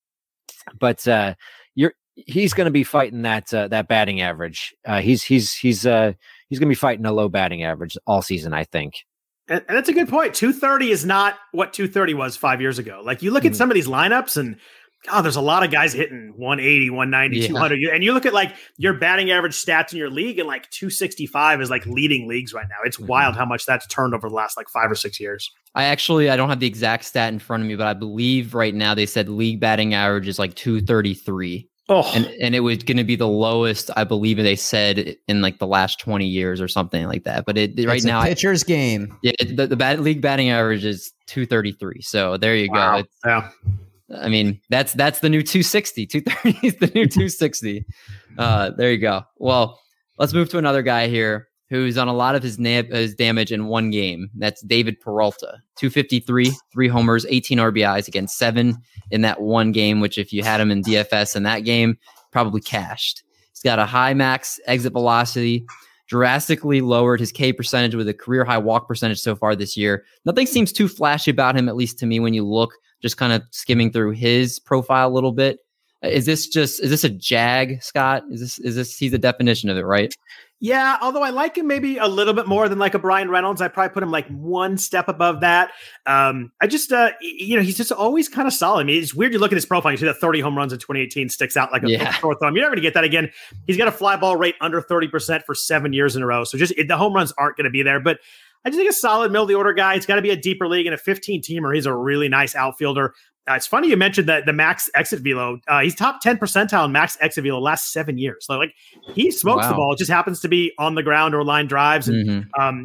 he's going to be fighting that batting average. He's going to be fighting a low batting average all season, I think. And that's a good point. 230 is not what 230 was 5 years ago. Like, you look at some of these lineups and there's a lot of guys hitting 180, 190, 200. And you look at like your batting average stats in your league, and like 265 is like leading leagues right now. It's wild how much that's turned over the last like 5 or 6 years. I don't have the exact stat in front of me, but I believe right now they said league batting average is like 233. Oh, and it was going to be the lowest, I believe they said, in like the last 20 years or something like that. But right now, pitcher's game. Yeah, the league batting average is 233. So there you go. Yeah. I mean, that's the new 260. 230 is the new 260. There you go. Well, let's move to another guy here who's on a lot of his damage in one game. That's David Peralta. 253, 3 homers, 18 RBIs against 7 in that one game, which if you had him in DFS in that game, probably cashed. He's got a high max exit velocity, drastically lowered his K percentage with a career high walk percentage so far this year. Nothing seems too flashy about him, at least to me, when you look just kind of skimming through his profile a little bit. Is this a jag, Scott? Is this he's the definition of it, right? Yeah, although I like him maybe a little bit more than like a Brian Reynolds. I probably put him like one step above that. I just, he's just always kind of solid. I mean, it's weird. You look at his profile, you see that 30 home runs in 2018 sticks out like a sore thumb. You're never going to get that again. He's got a fly ball rate under 30% for 7 years in a row. So just the home runs aren't going to be there. But I just think a solid middle of the order guy. It's got to be a deeper league and a 15-teamer. He's a really nice outfielder. It's funny you mentioned that the max exit velo. He's top 10 percentile in max exit velo last 7 years. So like he smokes the ball. It just happens to be on the ground or line drives. And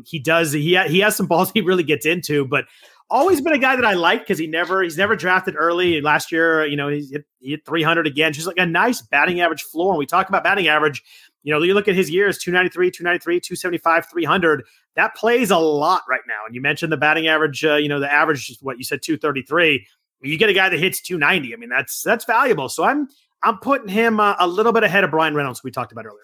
he has some balls he really gets into, but always been a guy that I like because he's never drafted early. Last year, he hit 300 again. Just like a nice batting average floor. When we talk about batting average, you look at his years, 293, 275, 300. That plays a lot right now. And you mentioned the batting average, the average is what you said, 233. You get a guy that hits 290. I mean, that's valuable. So I'm putting him a little bit ahead of Brian Reynolds, we talked about earlier.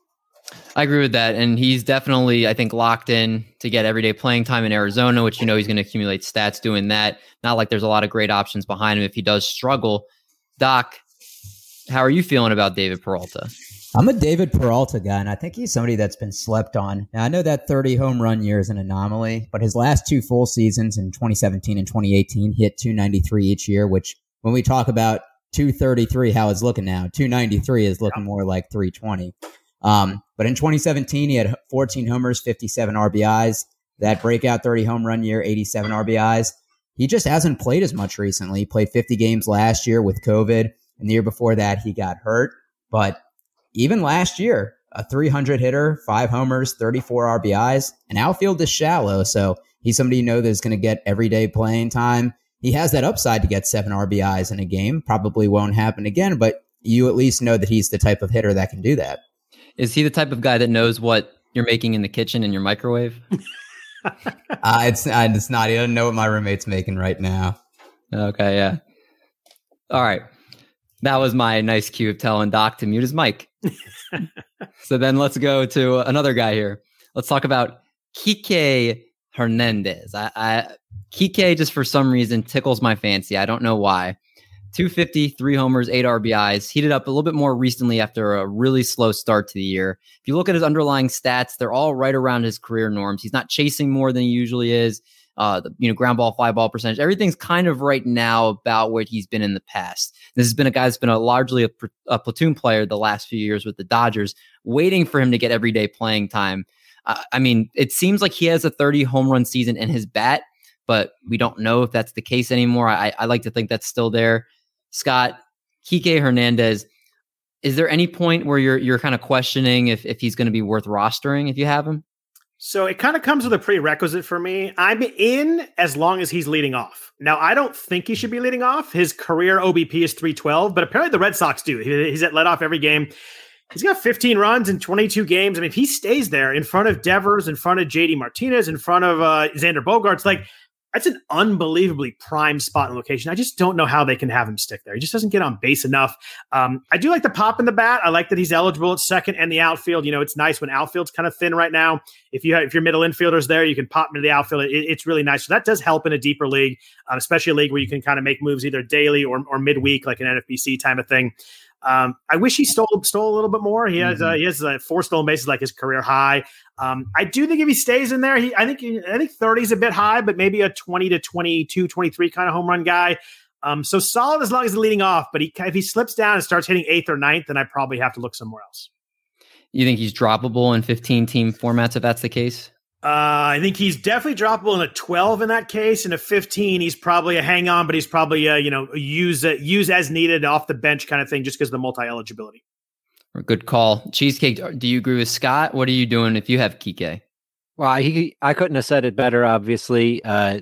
I agree with that. And he's definitely, I think, locked in to get everyday playing time in Arizona, which he's going to accumulate stats doing that. Not like there's a lot of great options behind him if he does struggle. Doc, how are you feeling about David Peralta? I'm a David Peralta guy, and I think he's somebody that's been slept on. Now, I know that 30 home run year is an anomaly, but his last 2 full seasons in 2017 and 2018 hit 293 each year, which when we talk about 233, how it's looking now, 293 is looking more like 320. But in 2017, he had 14 homers, 57 RBIs. That breakout 30 home run year, 87 RBIs. he just hasn't played as much recently. He played 50 games last year with COVID, and the year before that he got hurt. But even last year, a 300 hitter, 5 homers, 34 RBIs, and outfield is shallow. So he's somebody you know that's going to get everyday playing time. He has that upside to get 7 RBIs in a game. Probably won't happen again, but you at least know that he's the type of hitter that can do that. Is he the type of guy that knows what you're making in the kitchen in your microwave? It's not. He doesn't know what my roommate's making right now. Okay, yeah. All right. That was my nice cue of telling Doc to mute his mic. So then let's go to another guy here. Let's talk about Kike Hernandez. Kike, just for some reason, tickles my fancy. I don't know why. 250, 3 homers, 8 RBIs. Heated up a little bit more recently after a really slow start to the year. If you look at his underlying stats, they're all right around his career norms. He's not chasing more than he usually is. Ground ball, fly ball percentage, everything's kind of right now about where he's been in the past. This has been a guy that's been largely a platoon player the last few years with the Dodgers, waiting for him to get everyday playing time. It seems like he has a 30 home run season in his bat, but we don't know if that's the case anymore. I like to think that's still there. Scott, Kike Hernandez, is there any point where you're kind of questioning if he's going to be worth rostering if you have him? So it kind of comes with a prerequisite for me. I'm in as long as he's leading off. Now, I don't think he should be leading off. His career OBP is 312, but apparently the Red Sox do. He's at lead off every game. He's got 15 runs in 22 games. I mean, if he stays there in front of Devers, in front of JD Martinez, in front of Xander Bogaerts, that's an unbelievably prime spot and location. I just don't know how they can have him stick there. He just doesn't get on base enough. I do like the pop in the bat. I like that he's eligible at second and the outfield. It's nice when outfield's kind of thin right now. If your middle infielders there, you can pop into the outfield. It's really nice. So that does help in a deeper league, especially a league where you can kind of make moves either daily or midweek, like an NFBC type of thing. I wish he stole a little bit more. He has 4 stolen bases, like his career high. I do think if he stays in there, I think 30 is a bit high, but maybe a 20 to 22, 23 kind of home run guy. So solid as long as he's leading off, but if he slips down and starts hitting 8th or 9th, then I probably have to look somewhere else. You think he's droppable in 15 team formats if that's the case? I think he's definitely droppable in a 12 in that case. In a 15, he's probably a hang on, but he's probably use as needed off the bench kind of thing, just because of the multi-eligibility. Good call. Cheesecake, do you agree with Scott? What are you doing if you have Kike? Well, I couldn't have said it better. Obviously, I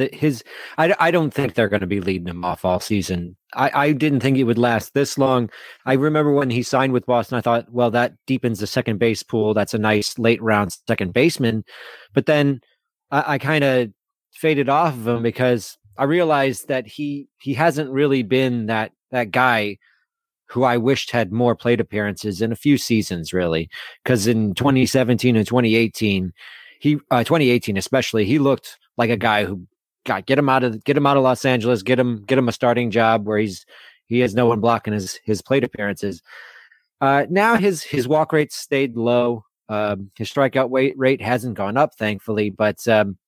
don't think they're going to be leading him off all season. I didn't think it would last this long. I remember when he signed with Boston, I thought, well, that deepens the second base pool. That's a nice late round second baseman. But then I kind of faded off of him because I realized that he hasn't really been that guy who I wished had more plate appearances in a few seasons, really. Because in 2017 and 2018. 2018 especially, he looked like a guy who get him out of Los Angeles, get him a starting job where he has no one blocking his plate appearances. Now his walk rate stayed low. His strikeout rate hasn't gone up, thankfully. But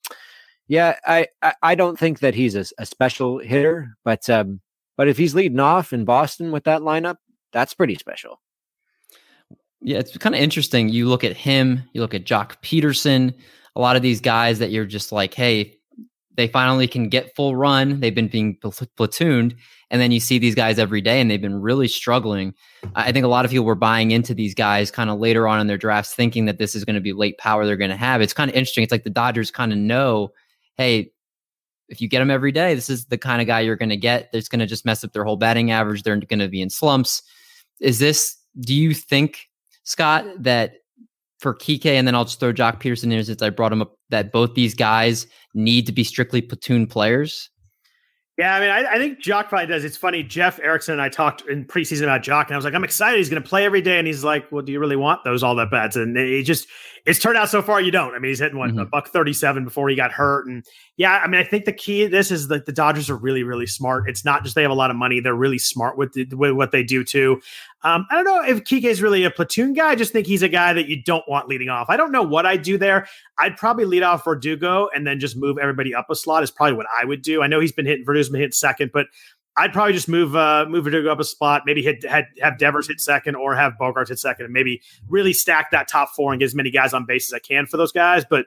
I don't think that he's a special hitter. But if he's leading off in Boston with that lineup, that's pretty special. Yeah, it's kind of interesting. You look at him, you look at Jock Peterson, a lot of these guys that you're just like, hey, they finally can get full run. They've been being platooned. And then you see these guys every day and they've been really struggling. I think a lot of people were buying into these guys kind of later on in their drafts, thinking that this is going to be late power they're going to have. It's kind of interesting. It's like the Dodgers kind of know, hey, if you get them every day, this is the kind of guy you're going to get. That's going to just mess up their whole batting average. They're going to be in slumps. Do you think, Scott, that for Kike, and then I'll just throw Jock Peterson in since I brought him up, that both these guys need to be strictly platoon players? Yeah, I mean, I think Jock probably does. It's funny. Jeff Erickson and I talked in preseason about Jock, and I was like, I'm excited. He's going to play every day. And he's like, well, do you really want those all that bad? And it's turned out so far you don't. I mean, he's hitting a $137 before he got hurt. And yeah, I mean, I think the key to this is that the Dodgers are really, really smart. It's not just they have a lot of money. They're really smart with what they do too. I don't know if Kike is really a platoon guy. I just think he's a guy that you don't want leading off. I don't know what I'd do there. I'd probably lead off Verdugo and then just move everybody up a slot is probably what I would do. I know Verdugo's been hitting second, but I'd probably just move Verdugo up a spot, maybe have Devers hit second or have Bogaerts hit second and maybe really stack that top 4 and get as many guys on base as I can for those guys. But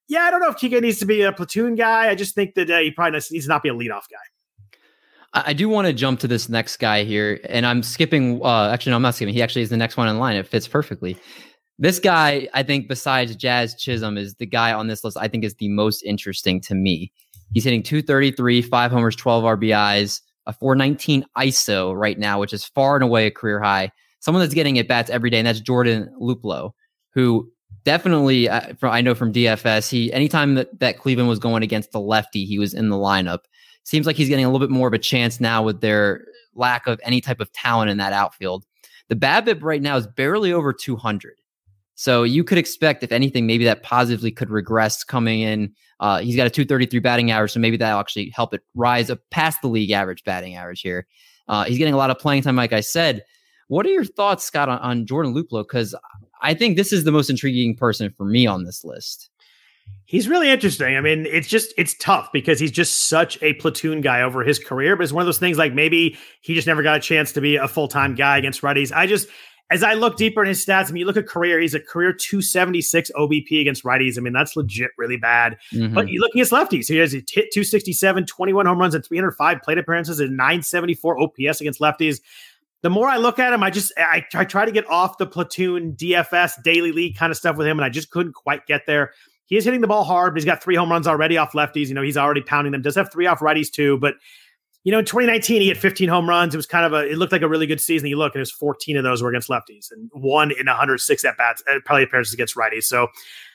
Yeah, I don't know if Kike needs to be a platoon guy. I just think that he probably needs to not be a leadoff guy. I do want to jump to this next guy here, and I'm skipping. Actually, no, I'm not skipping. He actually is the next one in line. It fits perfectly. This guy, I think, besides Jazz Chisholm, is the guy on this list I think is the most interesting to me. He's hitting 233, 5 homers, 12 RBIs, a 419 ISO right now, which is far and away a career high. Someone that's getting at bats every day, and that's Jordan Luplow, who definitely, I know from DFS, anytime that Cleveland was going against the lefty, he was in the lineup. Seems like he's getting a little bit more of a chance now with their lack of any type of talent in that outfield. The BABIP right now is barely over 200. So you could expect, if anything, maybe that positively could regress coming in. He's got a 233 batting average, so maybe that'll actually help it rise up past the league average batting average here. He's getting a lot of playing time, like I said. What are your thoughts, Scott, on Jordan Luplow? Because I think this is the most intriguing person for me on this list. He's really interesting. I mean, it's tough because he's just such a platoon guy over his career, but it's one of those things like maybe he just never got a chance to be a full-time guy against righties. As I look deeper in his stats, I mean, you look at career, he's a career 276 OBP against righties. I mean, that's legit really bad. Mm-hmm. But you look against lefties, he has hit 267, 21 home runs and 305 plate appearances and 974 OPS against lefties. The more I look at him, I try to get off the platoon DFS daily league kind of stuff with him, and I just couldn't quite get there. He is hitting the ball hard, but he's got 3 home runs already off lefties. You know, he's already pounding them. Does have 3 off righties too, but you know, in 2019, he had 15 home runs. It was it looked like a really good season. You look, and it was 14 of those were against lefties and 1 in 106 at-bats, probably appearances against righties. So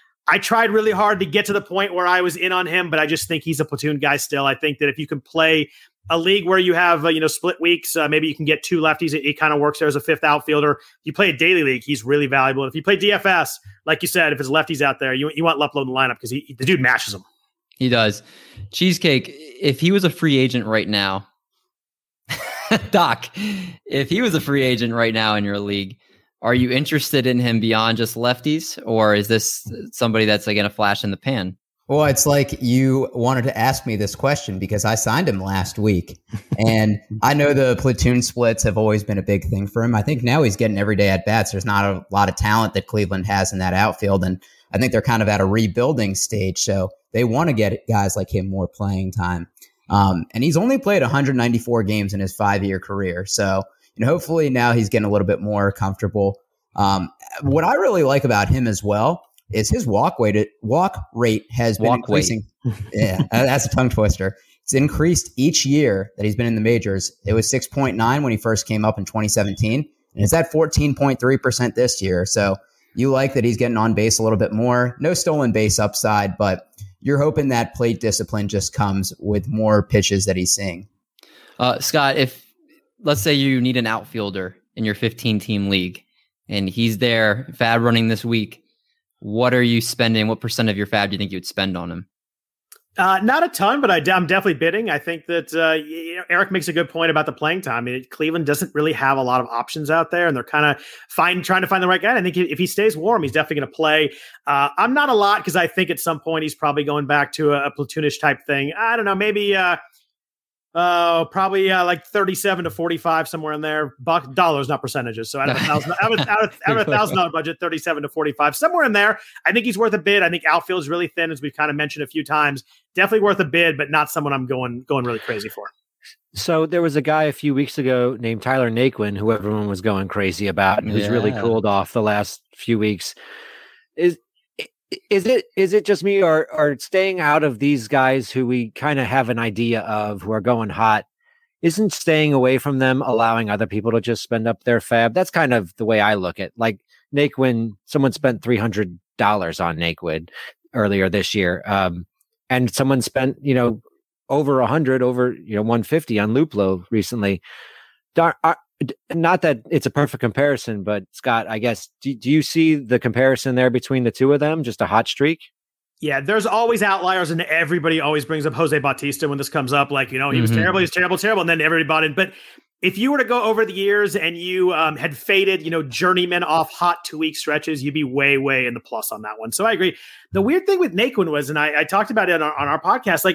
I tried really hard to get to the point where I was in on him, but I just think he's a platoon guy still. I think that if you can play a league where you have, split weeks, maybe you can get 2 lefties. It kind of works there as a 5th outfielder. If you play a daily league, he's really valuable. And if you play DFS, like you said, if it's lefties out there, you want Luplow in the lineup because the dude mashes them. He does. Cheesecake, if he was a free agent right now, Doc, if he was a free agent right now in your league, are you interested in him beyond just lefties, or is this somebody that's like a flash in the pan? Well, it's like you wanted to ask me this question because I signed him last week. And I know the platoon splits have always been a big thing for him. I think now he's getting everyday at-bats. There's not a lot of talent that Cleveland has in that outfield. And I think they're kind of at a rebuilding stage. So they want to get guys like him more playing time. And he's only played 194 games in his 5-year career. So, hopefully now he's getting a little bit more comfortable. What I really like about him as well is his walk rate has been increasing. Yeah, that's a tongue twister. It's increased each year that he's been in the majors. It was 6.9 when he first came up in 2017, and it's at 14.3% this year. So you like that he's getting on base a little bit more. No stolen base upside, but you're hoping that plate discipline just comes with more pitches that he's seeing. Scott, if let's say you need an outfielder in your 15-team league, and he's there, FAB running this week, what are you spending? What % of your FAB do you think you'd spend on him? Not a ton, but I'm definitely bidding. I think that Eric makes a good point about the playing time. I mean, Cleveland doesn't really have a lot of options out there, and they're kind of trying to find the right guy. I think if he stays warm, he's definitely going to play. I'm not a lot because I think at some point he's probably going back to a platoonish type thing. I don't know, maybe probably like 37 to 45, somewhere in there. Dollars, not percentages. So out of $1,000 budget, 37 to 45, somewhere in there. I think he's worth a bid. I think outfield is really thin, as we've kind of mentioned a few times. Definitely worth a bid, but not someone I'm going really crazy for. So there was a guy a few weeks ago named Tyler Naquin, who everyone was going crazy about, and who's really cooled off the last few weeks. Is it just me, or staying out of these guys who we kind of have an idea of who are going hot? Isn't staying away from them allowing other people to just spend up their FAB? That's kind of the way I look at like Naquin. Someone spent $300 on Naquin earlier this year, and someone spent over 100, over 150 on Luplow recently. Not that it's a perfect comparison, but Scott, I guess, do you see the comparison there between the two of them? Just a hot streak? Yeah, there's always outliers, and everybody always brings up Jose Bautista when this comes up. Like, he was terrible, he's terrible, and then everybody bought in. But if you were to go over the years and you had faded, journeymen off hot 2-week stretches, you'd be way, way in the plus on that one. So I agree. The weird thing with Naquin was, and I talked about it on our podcast, like,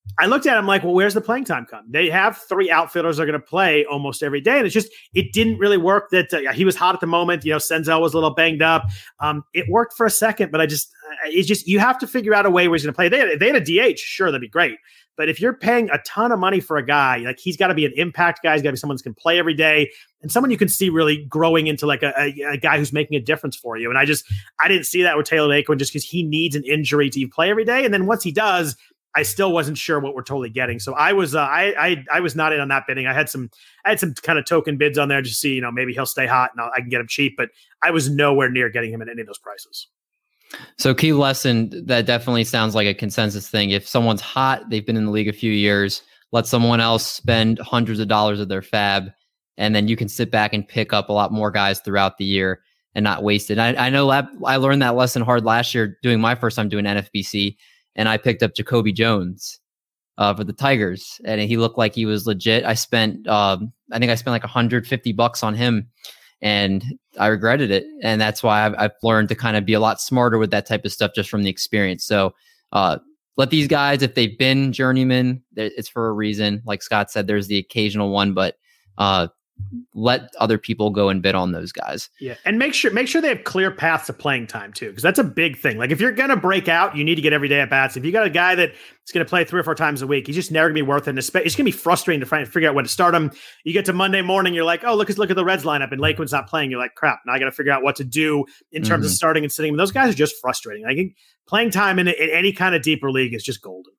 I looked at him like, well, where's the playing time come? They have 3 outfielders that are going to play almost every day. And it didn't really work that he was hot at the moment. Senzel was a little banged up. It worked for a second, but you have to figure out a way where he's going to play. They had a DH. Sure, that'd be great. But if you're paying a ton of money for a guy, like he's got to be an impact guy. He's got to be someone who can play every day and someone you can see really growing into like a guy who's making a difference for you. And I didn't see that with Taylor Naquin just because he needs an injury to play every day. And then once he does, I still wasn't sure what we're totally getting. So I was not in on that bidding. I had some kind of token bids on there to see, maybe he'll stay hot and I can get him cheap, but I was nowhere near getting him at any of those prices. So key lesson, that definitely sounds like a consensus thing. If someone's hot, they've been in the league a few years, let someone else spend hundreds of dollars of their fab, and then you can sit back and pick up a lot more guys throughout the year and not waste it. I know I learned that lesson hard last year doing my first time doing NFBC, and I picked up Jacoby Jones for the Tigers, and he looked like he was legit. I think I spent like $150 on him, and I regretted it. And that's why I've learned to kind of be a lot smarter with that type of stuff just from the experience. So let these guys, if they've been journeymen, it's for a reason. Like Scott said, there's the occasional one, but let other people go and bid on those guys. Yeah. And make sure they have clear paths to playing time too, because that's a big thing. Like if you're going to break out, you need to get every day at bats. If you got a guy that's going to play 3 or 4 times a week, he's just never gonna be worth it. And it's going to be frustrating to figure out when to start him. You get to Monday morning, you're like, oh, look at the Reds lineup and Lakeman's not playing. You're like, crap. Now I got to figure out what to do in terms of starting and sitting. And those guys are just frustrating. I think playing time in any kind of deeper league is just golden.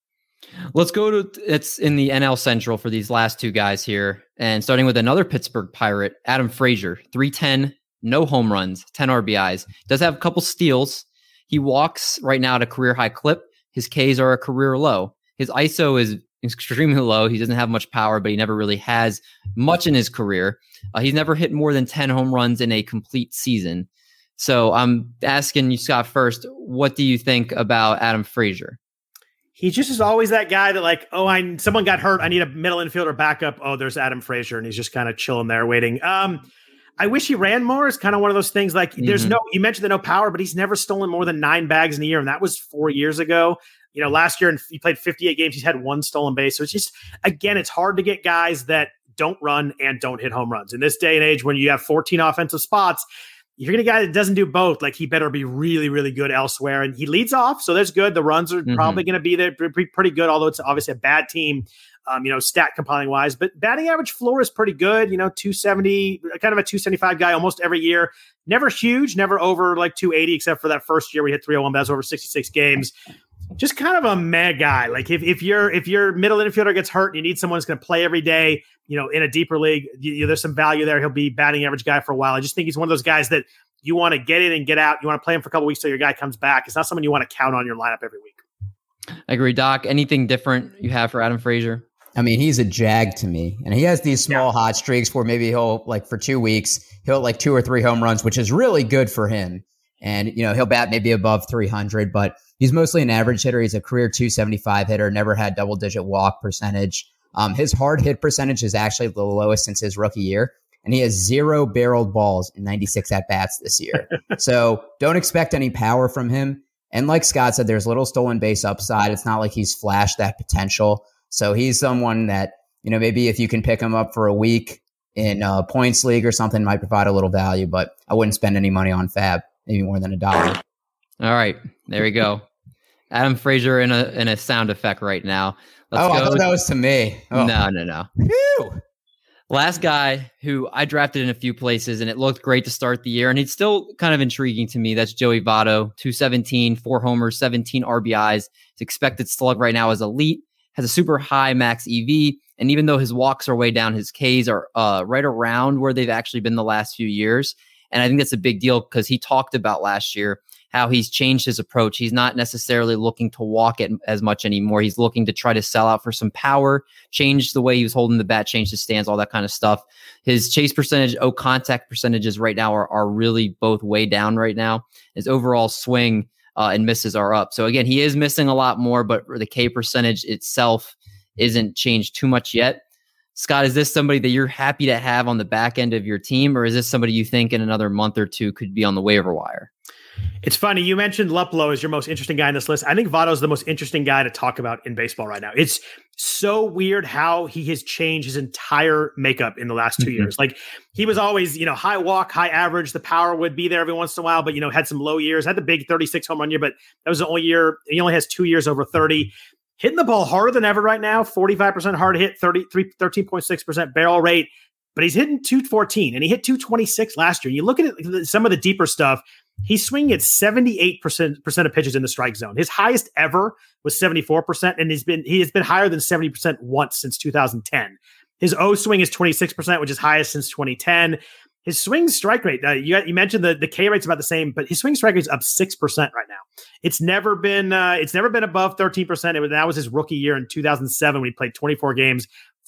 Let's go to it's in the NL Central for these last 2 guys here. And starting with another Pittsburgh Pirate, Adam Frazier, 310, no home runs, 10 RBIs. Does have a couple steals. He walks right now at a career high clip. His Ks are a career low. His ISO is extremely low. He doesn't have much power, but he never really has much in his career. He's never hit more than 10 home runs in a complete season. So I'm asking you, Scott, first, what do you think about Adam Frazier? He just is always that guy that like, someone got hurt. I need a middle infielder backup. Oh, there's Adam Frazier. And he's just kind of chilling there waiting. I wish he ran more. It's kind of one of those things like you mentioned the no power, but he's never stolen more than 9 bags in a year. And that was 4 years ago. Last year and he played 58 games. He's had 1 stolen base. So it's just, again, it's hard to get guys that don't run and don't hit home runs. In this day and age, when you have 14 offensive spots, if you're going to get a guy that doesn't do both, like he better be really, really good elsewhere. And he leads off, so there's good. The runs are probably going to be there pretty good, although it's obviously a bad team, stat compiling wise. But batting average floor is pretty good. 270, kind of a 275 guy almost every year. Never huge, never over like 280, except for that first year we hit 301. That was over 66 games. Just kind of a meh guy. Like if your middle infielder gets hurt and you need someone who's going to play every day, in a deeper league, there's some value there. He'll be batting average guy for a while. I just think he's one of those guys that you want to get in and get out. You want to play him for a couple weeks till your guy comes back. It's not someone you want to count on your lineup every week. I agree, Doc. Anything different you have for Adam Frazier? I mean, he's a jag to me, and he has these small hot streaks where maybe he'll like for 2 weeks, he'll hit like 2 or 3 home runs, which is really good for him. And, he'll bat maybe above 300, but he's mostly an average hitter. He's a career 275 hitter, never had double-digit walk percentage. His hard hit percentage is actually the lowest since his rookie year, and he has 0 barreled balls in 96 at-bats this year. So don't expect any power from him. And like Scott said, there's little stolen base upside. It's not like he's flashed that potential. So he's someone that, maybe if you can pick him up for a week in a points league or something, might provide a little value, but I wouldn't spend any money on fab. Maybe more than $1. All right, there we go. Adam Frazier in a sound effect right now. Let's go. I thought that was to me. Oh. No. Whew. Last guy who I drafted in a few places, and it looked great to start the year, and he's still kind of intriguing to me. That's Joey Votto, 217, 4 homers, 17 RBIs. His expected slug right now is elite, has a super high max EV, and even though his walks are way down, his Ks are right around where they've actually been the last few years. And I think that's a big deal because he talked about last year how he's changed his approach. He's not necessarily looking to walk it as much anymore. He's looking to try to sell out for some power, change the way he was holding the bat, change his stance, all that kind of stuff. His chase percentage, contact percentages right now are really both way down right now. His overall swing and misses are up. So again, he is missing a lot more, but the K percentage itself isn't changed too much yet. Scott, is this somebody that you're happy to have on the back end of your team, or is this somebody you think in another month or two could be on the waiver wire? It's funny. You mentioned Luplow as your most interesting guy in this list. I think Votto is the most interesting guy to talk about in baseball right now. It's so weird how he has changed his entire makeup in the last 2 years. Like he was always, high walk, high average. The power would be there every once in a while, but, had some low years, had the big 36 home run year, but that was the only year. He only has 2 years over 30. Hitting the ball harder than ever right now, 45% hard hit, 13.6% barrel rate, but he's hitting 214 and he hit 226 last year. You look at it, some of the deeper stuff, he's swinging at 78% of pitches in the strike zone. His highest ever was 74%, and he has been higher than 70% once since 2010. His O swing is 26%, which is highest since 2010. His swing strike rate, you mentioned the K rate's about the same, but his swing strike rate's up 6% right now. It's never been above 13%. That was his rookie year in 2007 when he played 24 games.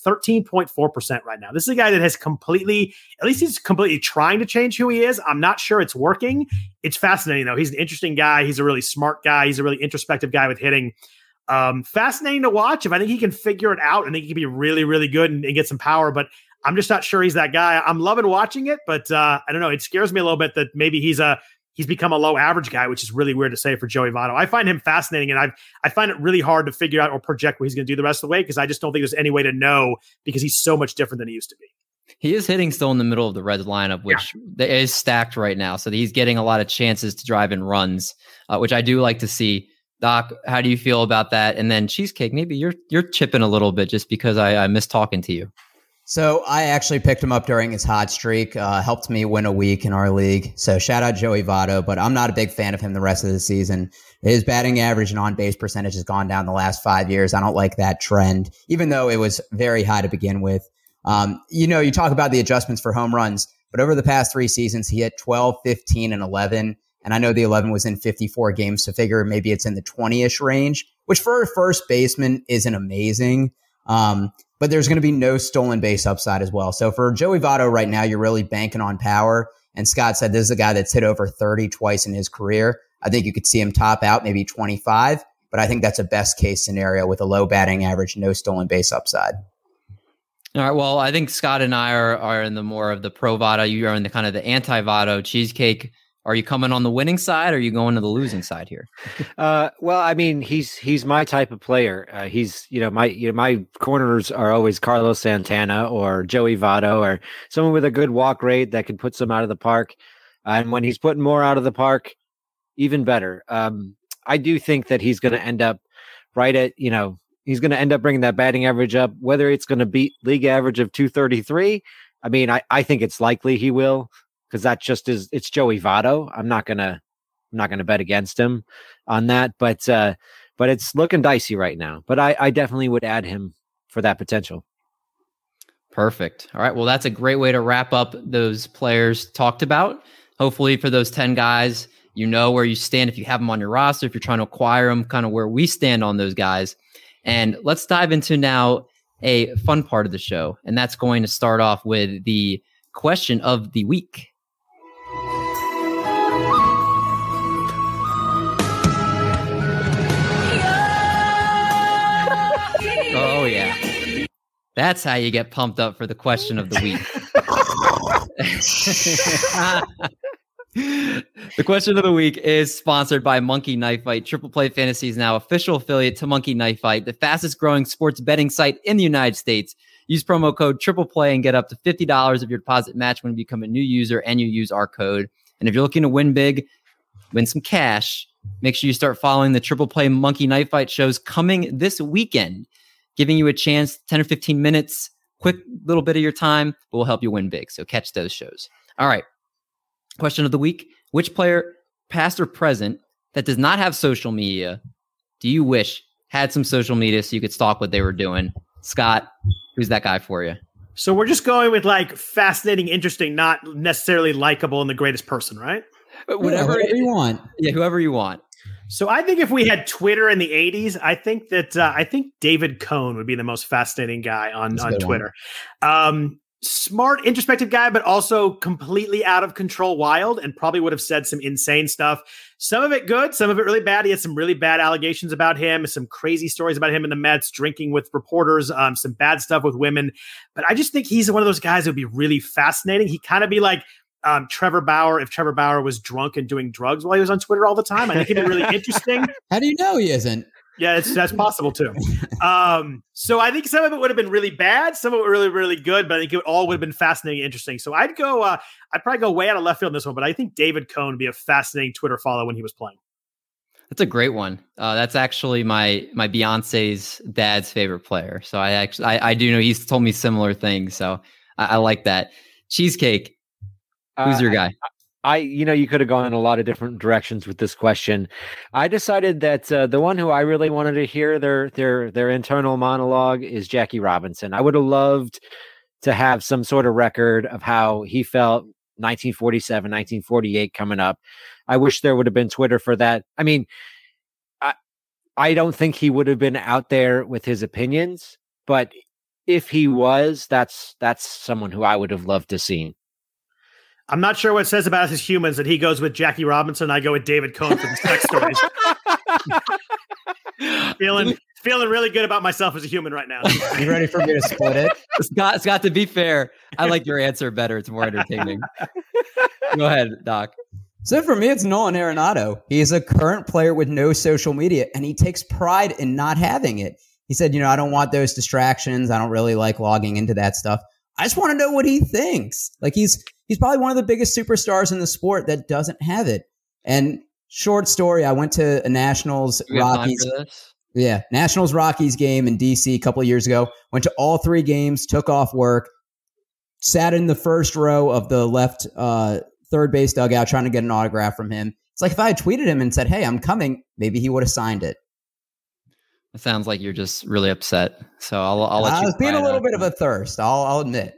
13.4% right now. This is a guy that has he's completely trying to change who he is. I'm not sure it's working. It's fascinating though. He's an interesting guy. He's a really smart guy. He's a really introspective guy with hitting. Fascinating to watch. If I think he can figure it out, I think he can be really, really good and get some power, but I'm just not sure he's that guy. I'm loving watching it, but I don't know. It scares me a little bit that maybe he's become a low average guy, which is really weird to say for Joey Votto. I find him fascinating, and I find it really hard to figure out or project what he's going to do the rest of the way because I just don't think there's any way to know because he's so much different than he used to be. He is hitting still in the middle of the Reds lineup, which is stacked right now. So he's getting a lot of chances to drive in runs, which I do like to see. Doc, how do you feel about that? And then Cheesecake, maybe you're chipping a little bit just because I miss talking to you. So I actually picked him up during his hot streak, helped me win a week in our league. So shout out Joey Votto, but I'm not a big fan of him the rest of the season. His batting average and on-base percentage has gone down the last 5 years. I don't like that trend, even though it was very high to begin with. You talk about the adjustments for home runs, but over the past 3 seasons, he hit 12, 15, and 11. And I know the 11 was in 54 games, so figure maybe it's in the 20-ish range, which for a first baseman isn't amazing. But there's going to be no stolen base upside as well. So for Joey Votto right now, you're really banking on power. And Scott said this is a guy that's hit over 30 twice in his career. I think you could see him top out maybe 25, but I think that's a best case scenario with a low batting average, no stolen base upside. All right. Well, I think Scott and I are in the more of the pro Votto. You are in the kind of the anti Votto. Cheesecake. Are you coming on the winning side or are you going to the losing side here? Well, I mean, he's my type of player. My corners are always Carlos Santana or Joey Votto or someone with a good walk rate that can put some out of the park. And when he's putting more out of the park, even better. I do think that he's going to end up right at, he's going to end up bringing that batting average up, whether it's going to beat league average of 233. I mean, I think it's likely he will. Because that just is, it's Joey Votto. I'm not gonna bet against him on that, but it's looking dicey right now. But I definitely would add him for that potential. Perfect. All right. Well, that's a great way to wrap up those players talked about. Hopefully, for those 10 guys, you know where you stand if you have them on your roster. If you're trying to acquire them, kind of where we stand on those guys. And let's dive into now a fun part of the show, and that's going to start off with the question of the week. Oh, yeah. That's how you get pumped up for the question of the week. The question of the week is sponsored by Monkey Knife Fight. Triple Play Fantasy is now official affiliate to Monkey Knife Fight, the fastest growing sports betting site in the United States. Use promo code Triple Play and get up to $50 of your deposit match when you become a new user and you use our code. And if you're looking to win big, win some cash, make sure you start following the Triple Play Monkey Knife Fight shows coming this weekend, giving you a chance, 10 or 15 minutes, quick little bit of your time, but will help you win big. So catch those shows. All right. Question of the week. Which player, past or present, that does not have social media, do you wish had some social media so you could stalk what they were doing? Scott, who's that guy for you? So we're just going with like fascinating, interesting, not necessarily likable and the greatest person, right? Whatever you want. Yeah, whoever you want. So I think if we had Twitter in the 80s, I think David Cohn would be the most fascinating guy on Twitter. Smart, introspective guy, but also completely out of control wild, and probably would have said some insane stuff. Some of it good, some of it really bad. He had some really bad allegations about him, some crazy stories about him in the Mets, drinking with reporters, some bad stuff with women. But I just think he's one of those guys that would be really fascinating. He'd kind of be like Trevor Bauer if Trevor Bauer was drunk and doing drugs while he was on Twitter all the time. I think it'd be really interesting. How do you know he isn't? Yeah, that's possible too. So I think some of it would have been really bad, some of it really, really good, but I think it all would have been fascinating and interesting. So I'd probably go way out of left field in this one, but I think David Cohn would be a fascinating Twitter follow when he was playing. That's a great one. That's actually my Beyonce's dad's favorite player. So I do know he's told me similar things. So I like that. Cheesecake. Who's your guy? You could have gone in a lot of different directions with this question. I decided that the one who I really wanted to hear their internal monologue is Jackie Robinson. I would have loved to have some sort of record of how he felt 1947, 1948 coming up. I wish there would have been Twitter for that. I mean, I don't think he would have been out there with his opinions, but if he was, that's someone who I would have loved to see. I'm not sure what it says about us as humans that he goes with Jackie Robinson. I go with David Cohn for the sex stories. Feeling really good about myself as a human right now. You ready for me to split it? Scott, to be fair, I like your answer better. It's more entertaining. Go ahead, Doc. So for me, it's Nolan Arenado. He is a current player with no social media, and he takes pride in not having it. He said, I don't want those distractions. I don't really like logging into that stuff. I just want to know what he thinks. Like he's probably one of the biggest superstars in the sport that doesn't have it. And short story, I went to a Nationals Rockies. Nationals Rockies game in DC a couple of years ago. Went to all 3 games, took off work, sat in the first row of the left third base dugout trying to get an autograph from him. It's like if I had tweeted him and said, "Hey, I'm coming," maybe he would have signed it. It sounds like you're just really upset. So I'll let you. I was being a little bit of a thirst. I'll admit.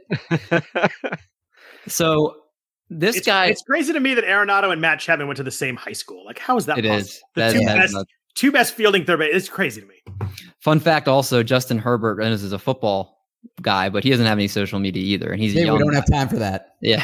So this guy, it's crazy to me that Arenado and Matt Chapman went to the same high school. Like, how is that possible? Is. The two best fielding third base. It's crazy to me. Fun fact also, Justin Herbert is a football guy, but he doesn't have any social media either. And he's a young we don't guy. have time for that. Yeah.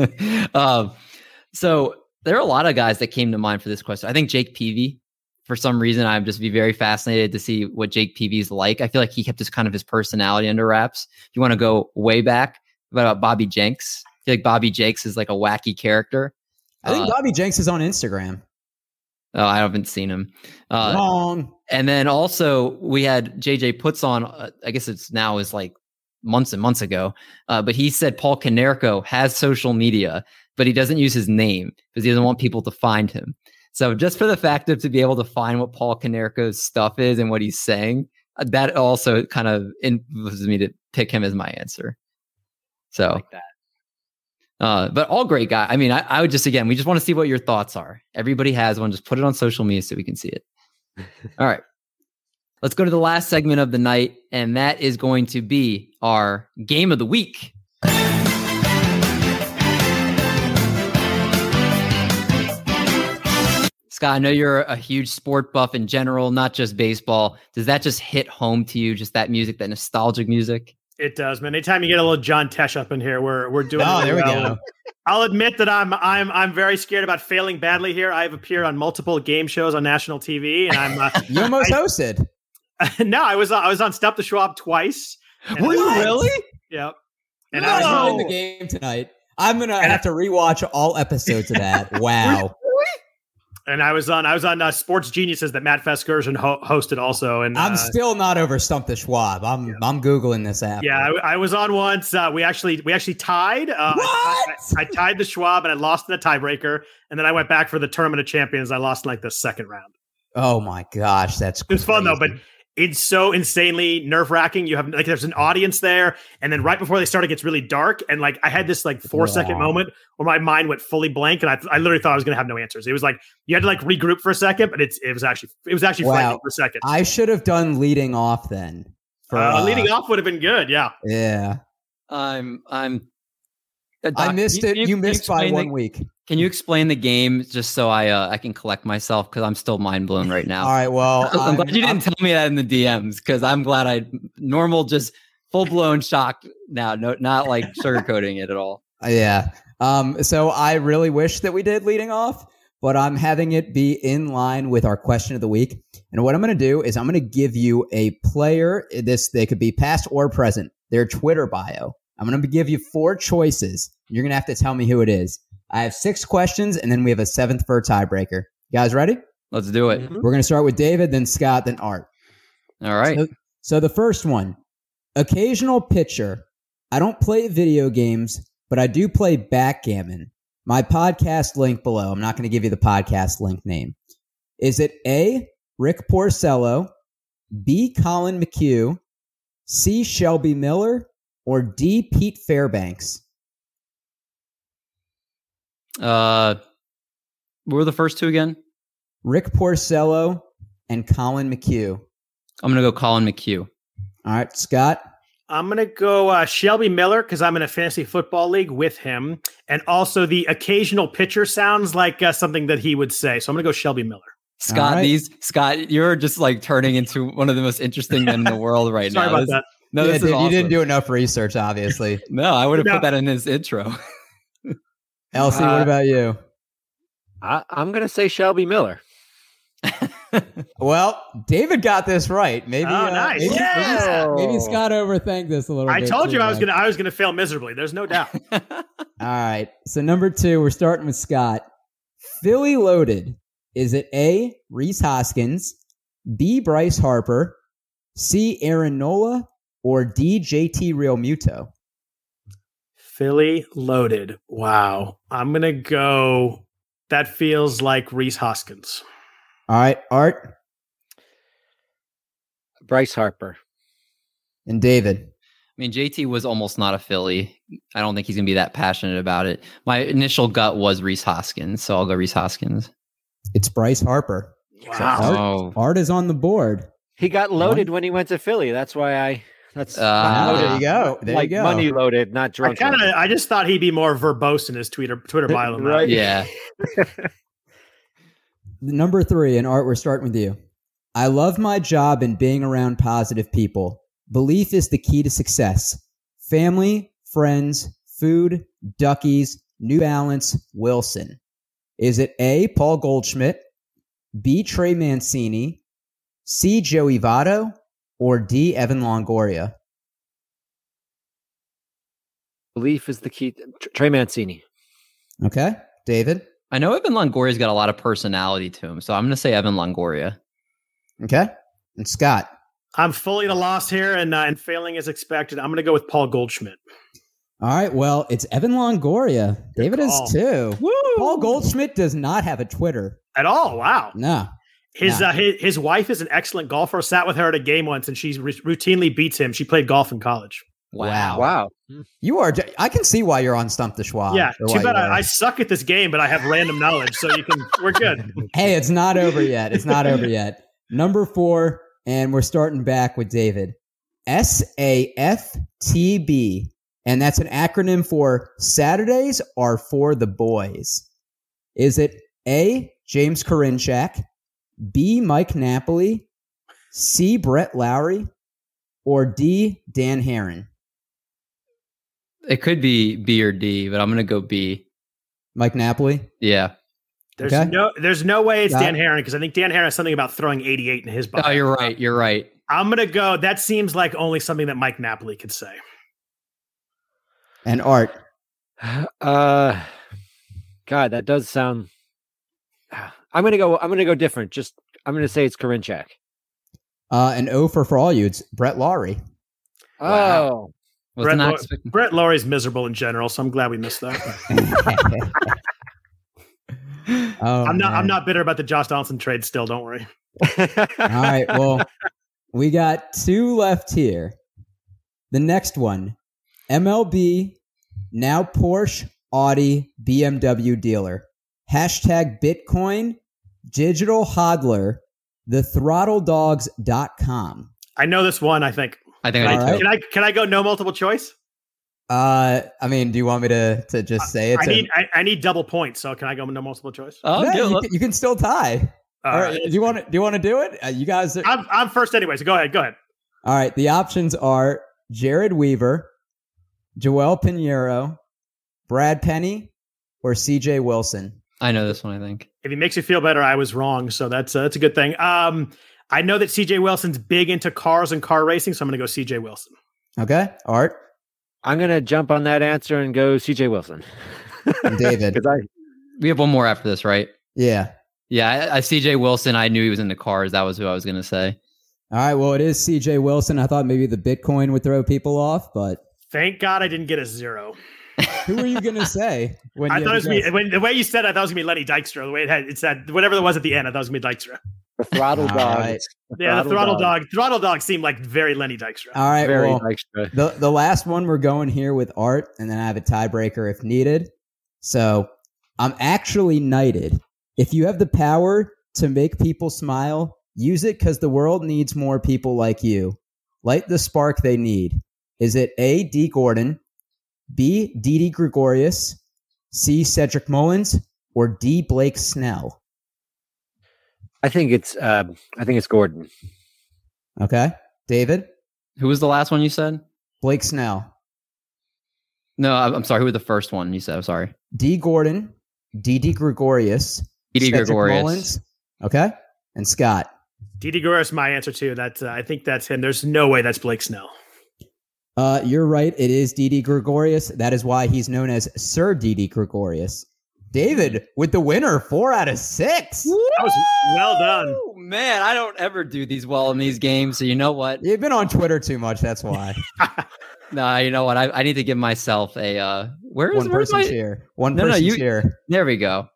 So there are a lot of guys that came to mind for this question. I think Jake Peavy, for some reason, I'm just be very fascinated to see what Jake Peavy's like. I feel like he kept his personality under wraps. If you want to go way back, about Bobby Jenks. I feel like Bobby Jenks is like a wacky character. I think Bobby Jenks is on Instagram. Oh, I haven't seen him. Wrong. And then also we had JJ Puts on, I guess it's now is like months and months ago. But he said Paul Konerko has social media, but he doesn't use his name because he doesn't want people to find him. So just for the fact of to be able to find what Paul Konerko's stuff is and what he's saying, that also kind of influences me to pick him as my answer. So, like that. But all great guy. I mean, I would just, again, we just want to see what your thoughts are. Everybody has one. Just put it on social media so we can see it. All right. Let's go to the last segment of the night, and that is going to be our game of the week. Scott, I know you're a huge sport buff in general, not just baseball. Does that just hit home to you? Just that music, that nostalgic music? It does, man. Anytime you get a little John Tesh up in here, we're doing. Oh, there we go. I'll admit that I'm very scared about failing badly here. I've appeared on multiple game shows on national TV, and I'm you almost hosted. No, I was on Stop the Schwab twice. Were you really? Yep. And no. I was in the game tonight. I'm gonna have to rewatch all episodes of that. Wow. And I was on Sports Geniuses that Matt Vasgersian hosted also. And I'm still not over Stump the Schwab. I'm Googling this app. Yeah, I was on once. We actually tied. What? I tied the Schwab and I lost in a tiebreaker. And then I went back for the Tournament of Champions. I lost in like the second round. Oh my gosh, that's crazy. It was fun though, but it's so insanely nerve-wracking. You have like there's an audience there, and then right before they start, it gets really dark. And like I had this like 4-second moment where my mind went fully blank, and I literally thought I was gonna have no answers. It was like you had to like regroup for a second, but it was actually frightening for a second. I should have done leading off then. Leading off would have been good, yeah. Yeah. Doc, I missed it. You missed by 1 week. Can you explain the game just so I can collect myself? Because I'm still mind blown right now. All right. Well, I'm glad you didn't tell me that in the DMs because I'm glad normal, just full blown shock now. No, not like sugarcoating it at all. Yeah. So I really wish that we did leading off, but I'm having it be in line with our question of the week. And what I'm going to do is I'm going to give you a player. They could be past or present. Their Twitter bio. I'm going to give you 4 choices. You're going to have to tell me who it is. I have 6 questions, and then we have a 7th for a tiebreaker. You guys ready? Let's do it. We're going to start with David, then Scott, then Art. All right. So the first one, occasional pitcher. I don't play video games, but I do play backgammon. My podcast link below. I'm not going to give you the podcast link name. Is it A, Rick Porcello, B, Colin McHugh, C, Shelby Miller, or D, Pete Fairbanks? What were the first two again? Rick Porcello and Colin McHugh. I'm going to go Colin McHugh. All right, Scott. I'm going to go Shelby Miller because I'm in a fantasy football league with him. And also the occasional pitcher sounds like something that he would say. So I'm going to go Shelby Miller. Scott, Scott, you're just like turning into one of the most interesting men in the world right now. Sorry about that. No, this is awesome. You didn't do enough research, obviously. No, I would have put that in his intro. Elsie, what about you? I'm going to say Shelby Miller. Well, David got this right. Maybe, nice. Maybe Scott overthinked this a little bit. I told you I was gonna fail miserably. There's no doubt. All right. So number 2, we're starting with Scott. Philly loaded. Is it A, Rhys Hoskins, B, Bryce Harper, C, Aaron Nola, or D, JT Realmuto? Philly loaded. Wow. I'm gonna go. That feels like Rhys Hoskins. All right, Art Bryce Harper. and David. I mean, JT was almost not a Philly. I don't think he's going to be that passionate about it. My initial gut was Rhys Hoskins, so I'll go Rhys Hoskins. It's Bryce Harper. Wow. Art is on the board. He got loaded when he went to Philly. That's why There you go. There like you go. money loaded, not drunk. I just thought he'd be more verbose in his Twitter bio. Right. Yeah. Number 3, and Art, we're starting with you. I love my job and being around positive people. Belief is the key to success. Family, friends, food, Duckies, New Balance, Wilson. Is it A, Paul Goldschmidt, B, Trey Mancini, C, Joey Votto, or D, Evan Longoria? Belief is the key. Trey Mancini. Okay. David? I know Evan Longoria's got a lot of personality to him, so I'm going to say Evan Longoria. Okay. And Scott? I'm fully at a loss here and failing as expected. I'm going to go with Paul Goldschmidt. All right. Well, it's Evan Longoria. David is too. Woo! Paul Goldschmidt does not have a Twitter. At all. Wow. No. His wife is an excellent golfer. Sat with her at a game once, and she routinely beats him. She played golf in college. Wow. You are. I can see why you're on Stump the Schwab. Yeah. Too bad I suck at this game, but I have random knowledge, so we're good. Hey, it's not over yet. It's not over yet. Number 4, and we're starting back with David. SAFTB, and that's an acronym for Saturdays Are for the Boys. Is it A, James Karinchak, B, Mike Napoli, C, Brett Lowry, or D, Dan Herron? It could be B or D, but I'm going to go B. Mike Napoli? Yeah. There's no way it's Dan Herron because I think Dan Herron has something about throwing 88 in his bio. Oh, you're right. You're right. I'm going to go. That seems like only something that Mike Napoli could say. And Art? God, that does sound. I'm gonna go different. I'm gonna say it's Karinchak. An O for all you. It's Brett Lowry. Oh, Brett Lowry's miserable in general, so I'm glad we missed that. I'm not bitter about the Josh Donaldson trade. Still, don't worry. All right. Well, we got 2 left here. The next one, MLB, now Porsche, Audi, BMW dealer. Hashtag Bitcoin, digital hodler, thethrottledogs.com. I know this one, I think. Can I go no multiple choice? I mean, do you want me to just say it? I need double points, so can I go no multiple choice? No, you can still tie. All right. Do you want to do it? You guys I'm first anyway, so go ahead. All right. The options are Jared Weaver, Joel Pinheiro, Brad Penny, or CJ Wilson. I know this one, I think. If it makes you feel better, I was wrong, so that's a good thing. I know that CJ Wilson's big into cars and car racing, so I'm going to go CJ Wilson. Okay. Art? I'm going to jump on that answer and go CJ Wilson. And David. We have one more after this, right? Yeah. Yeah, I CJ Wilson. I knew he was in the Cars. That was who I was going to say. All right, well, it is CJ Wilson. I thought maybe the Bitcoin would throw people off, but thank God I didn't get a 0. Who were you going to say? I thought it was when the way you said it, I thought it was going to be Lenny Dykstra. The way it said whatever it was at the end, I thought it was going to be Dykstra. The Throttle Dog. Right. The Throttle Dog. Throttle Dog seemed like very Lenny Dykstra. All right, Very well, Dykstra. the last one we're going here with Art, and then I have a tiebreaker if needed. So I'm actually knighted. If you have the power to make people smile, use it because the world needs more people like you. Light the spark they need. Is it A, D. Gordon, B, Didi Gregorius, C, Cedric Mullins, or D, Blake Snell? I think it's Gordon. Okay. David? Who was the last one you said? Blake Snell. No, I'm sorry. Who was the first one you said? I'm sorry. D. Gordon, Didi Gregorius, Didi Cedric Gregorius. Mullins, okay? And Scott. Didi Gregorius, my answer too. That's I think that's him. There's no way that's Blake Snell. You're right. It is Didi Gregorius. That is why he's known as Sir Didi Gregorius. David with the winner, 4 out of 6. That was well done. Oh, man, I don't ever do these well in these games. So you know what? You've been on Twitter too much. That's why. Nah, you know what? I need to give myself a One person cheer. Cheer. There we go.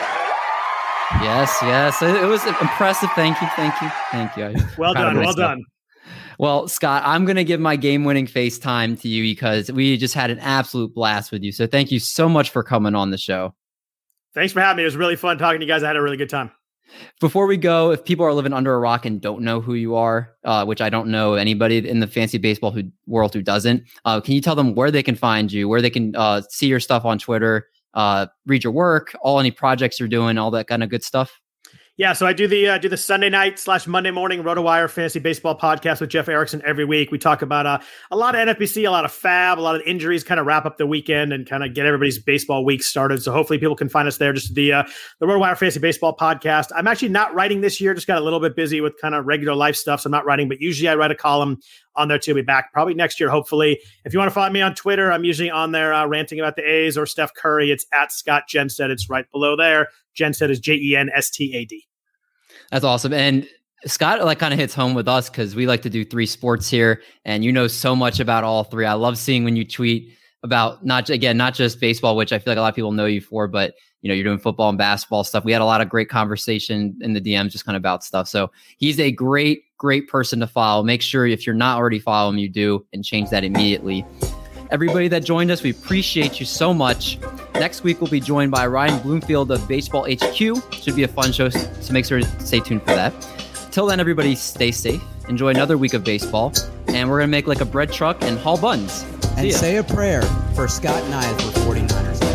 Yes. It was impressive. Thank you. Well done. Well, Scott, I'm going to give my game-winning FaceTime to you because we just had an absolute blast with you. So thank you so much for coming on the show. Thanks for having me. It was really fun talking to you guys. I had a really good time. Before we go, if people are living under a rock and don't know who you are, which I don't know anybody in the fantasy baseball world who doesn't, can you tell them where they can find you, where they can see your stuff on Twitter, read your work, any projects you're doing, all that kind of good stuff? Yeah, so I do the Sunday night / Monday morning RotoWire Fantasy Baseball podcast with Jeff Erickson every week. We talk about a lot of NFBC, a lot of FAB, a lot of injuries, kind of wrap up the weekend and kind of get everybody's baseball week started. So hopefully people can find us there. Just the RotoWire Fantasy Baseball podcast. I'm actually not writing this year. Just got a little bit busy with kind of regular life stuff. So I'm not writing, but usually I write a column on there too. Be back probably next year, hopefully. If you want to find me on Twitter, I'm usually on there ranting about the A's or Steph Curry. It's at Scott Genstead. It's right below there. Genstead is Jenstad. That's awesome. And Scott kind of hits home with us because we like to do 3 sports here, and you know so much about all 3. I love seeing when you tweet about not just baseball, which I feel like a lot of people know you for, but you're doing football and basketball stuff. We had a lot of great conversation in the DMs just kind of about stuff. So he's a great person to follow. Make sure if you're not already following him, you do, and change that immediately. Everybody that joined us, we appreciate you so much. Next week, we'll be joined by Ryan Bloomfield of Baseball HQ. Should be a fun show, so make sure to stay tuned for that. Till then, everybody stay safe. Enjoy another week of baseball. And we're going to make a bread truck and haul buns. And say a prayer for Scott and I as we're 49ers.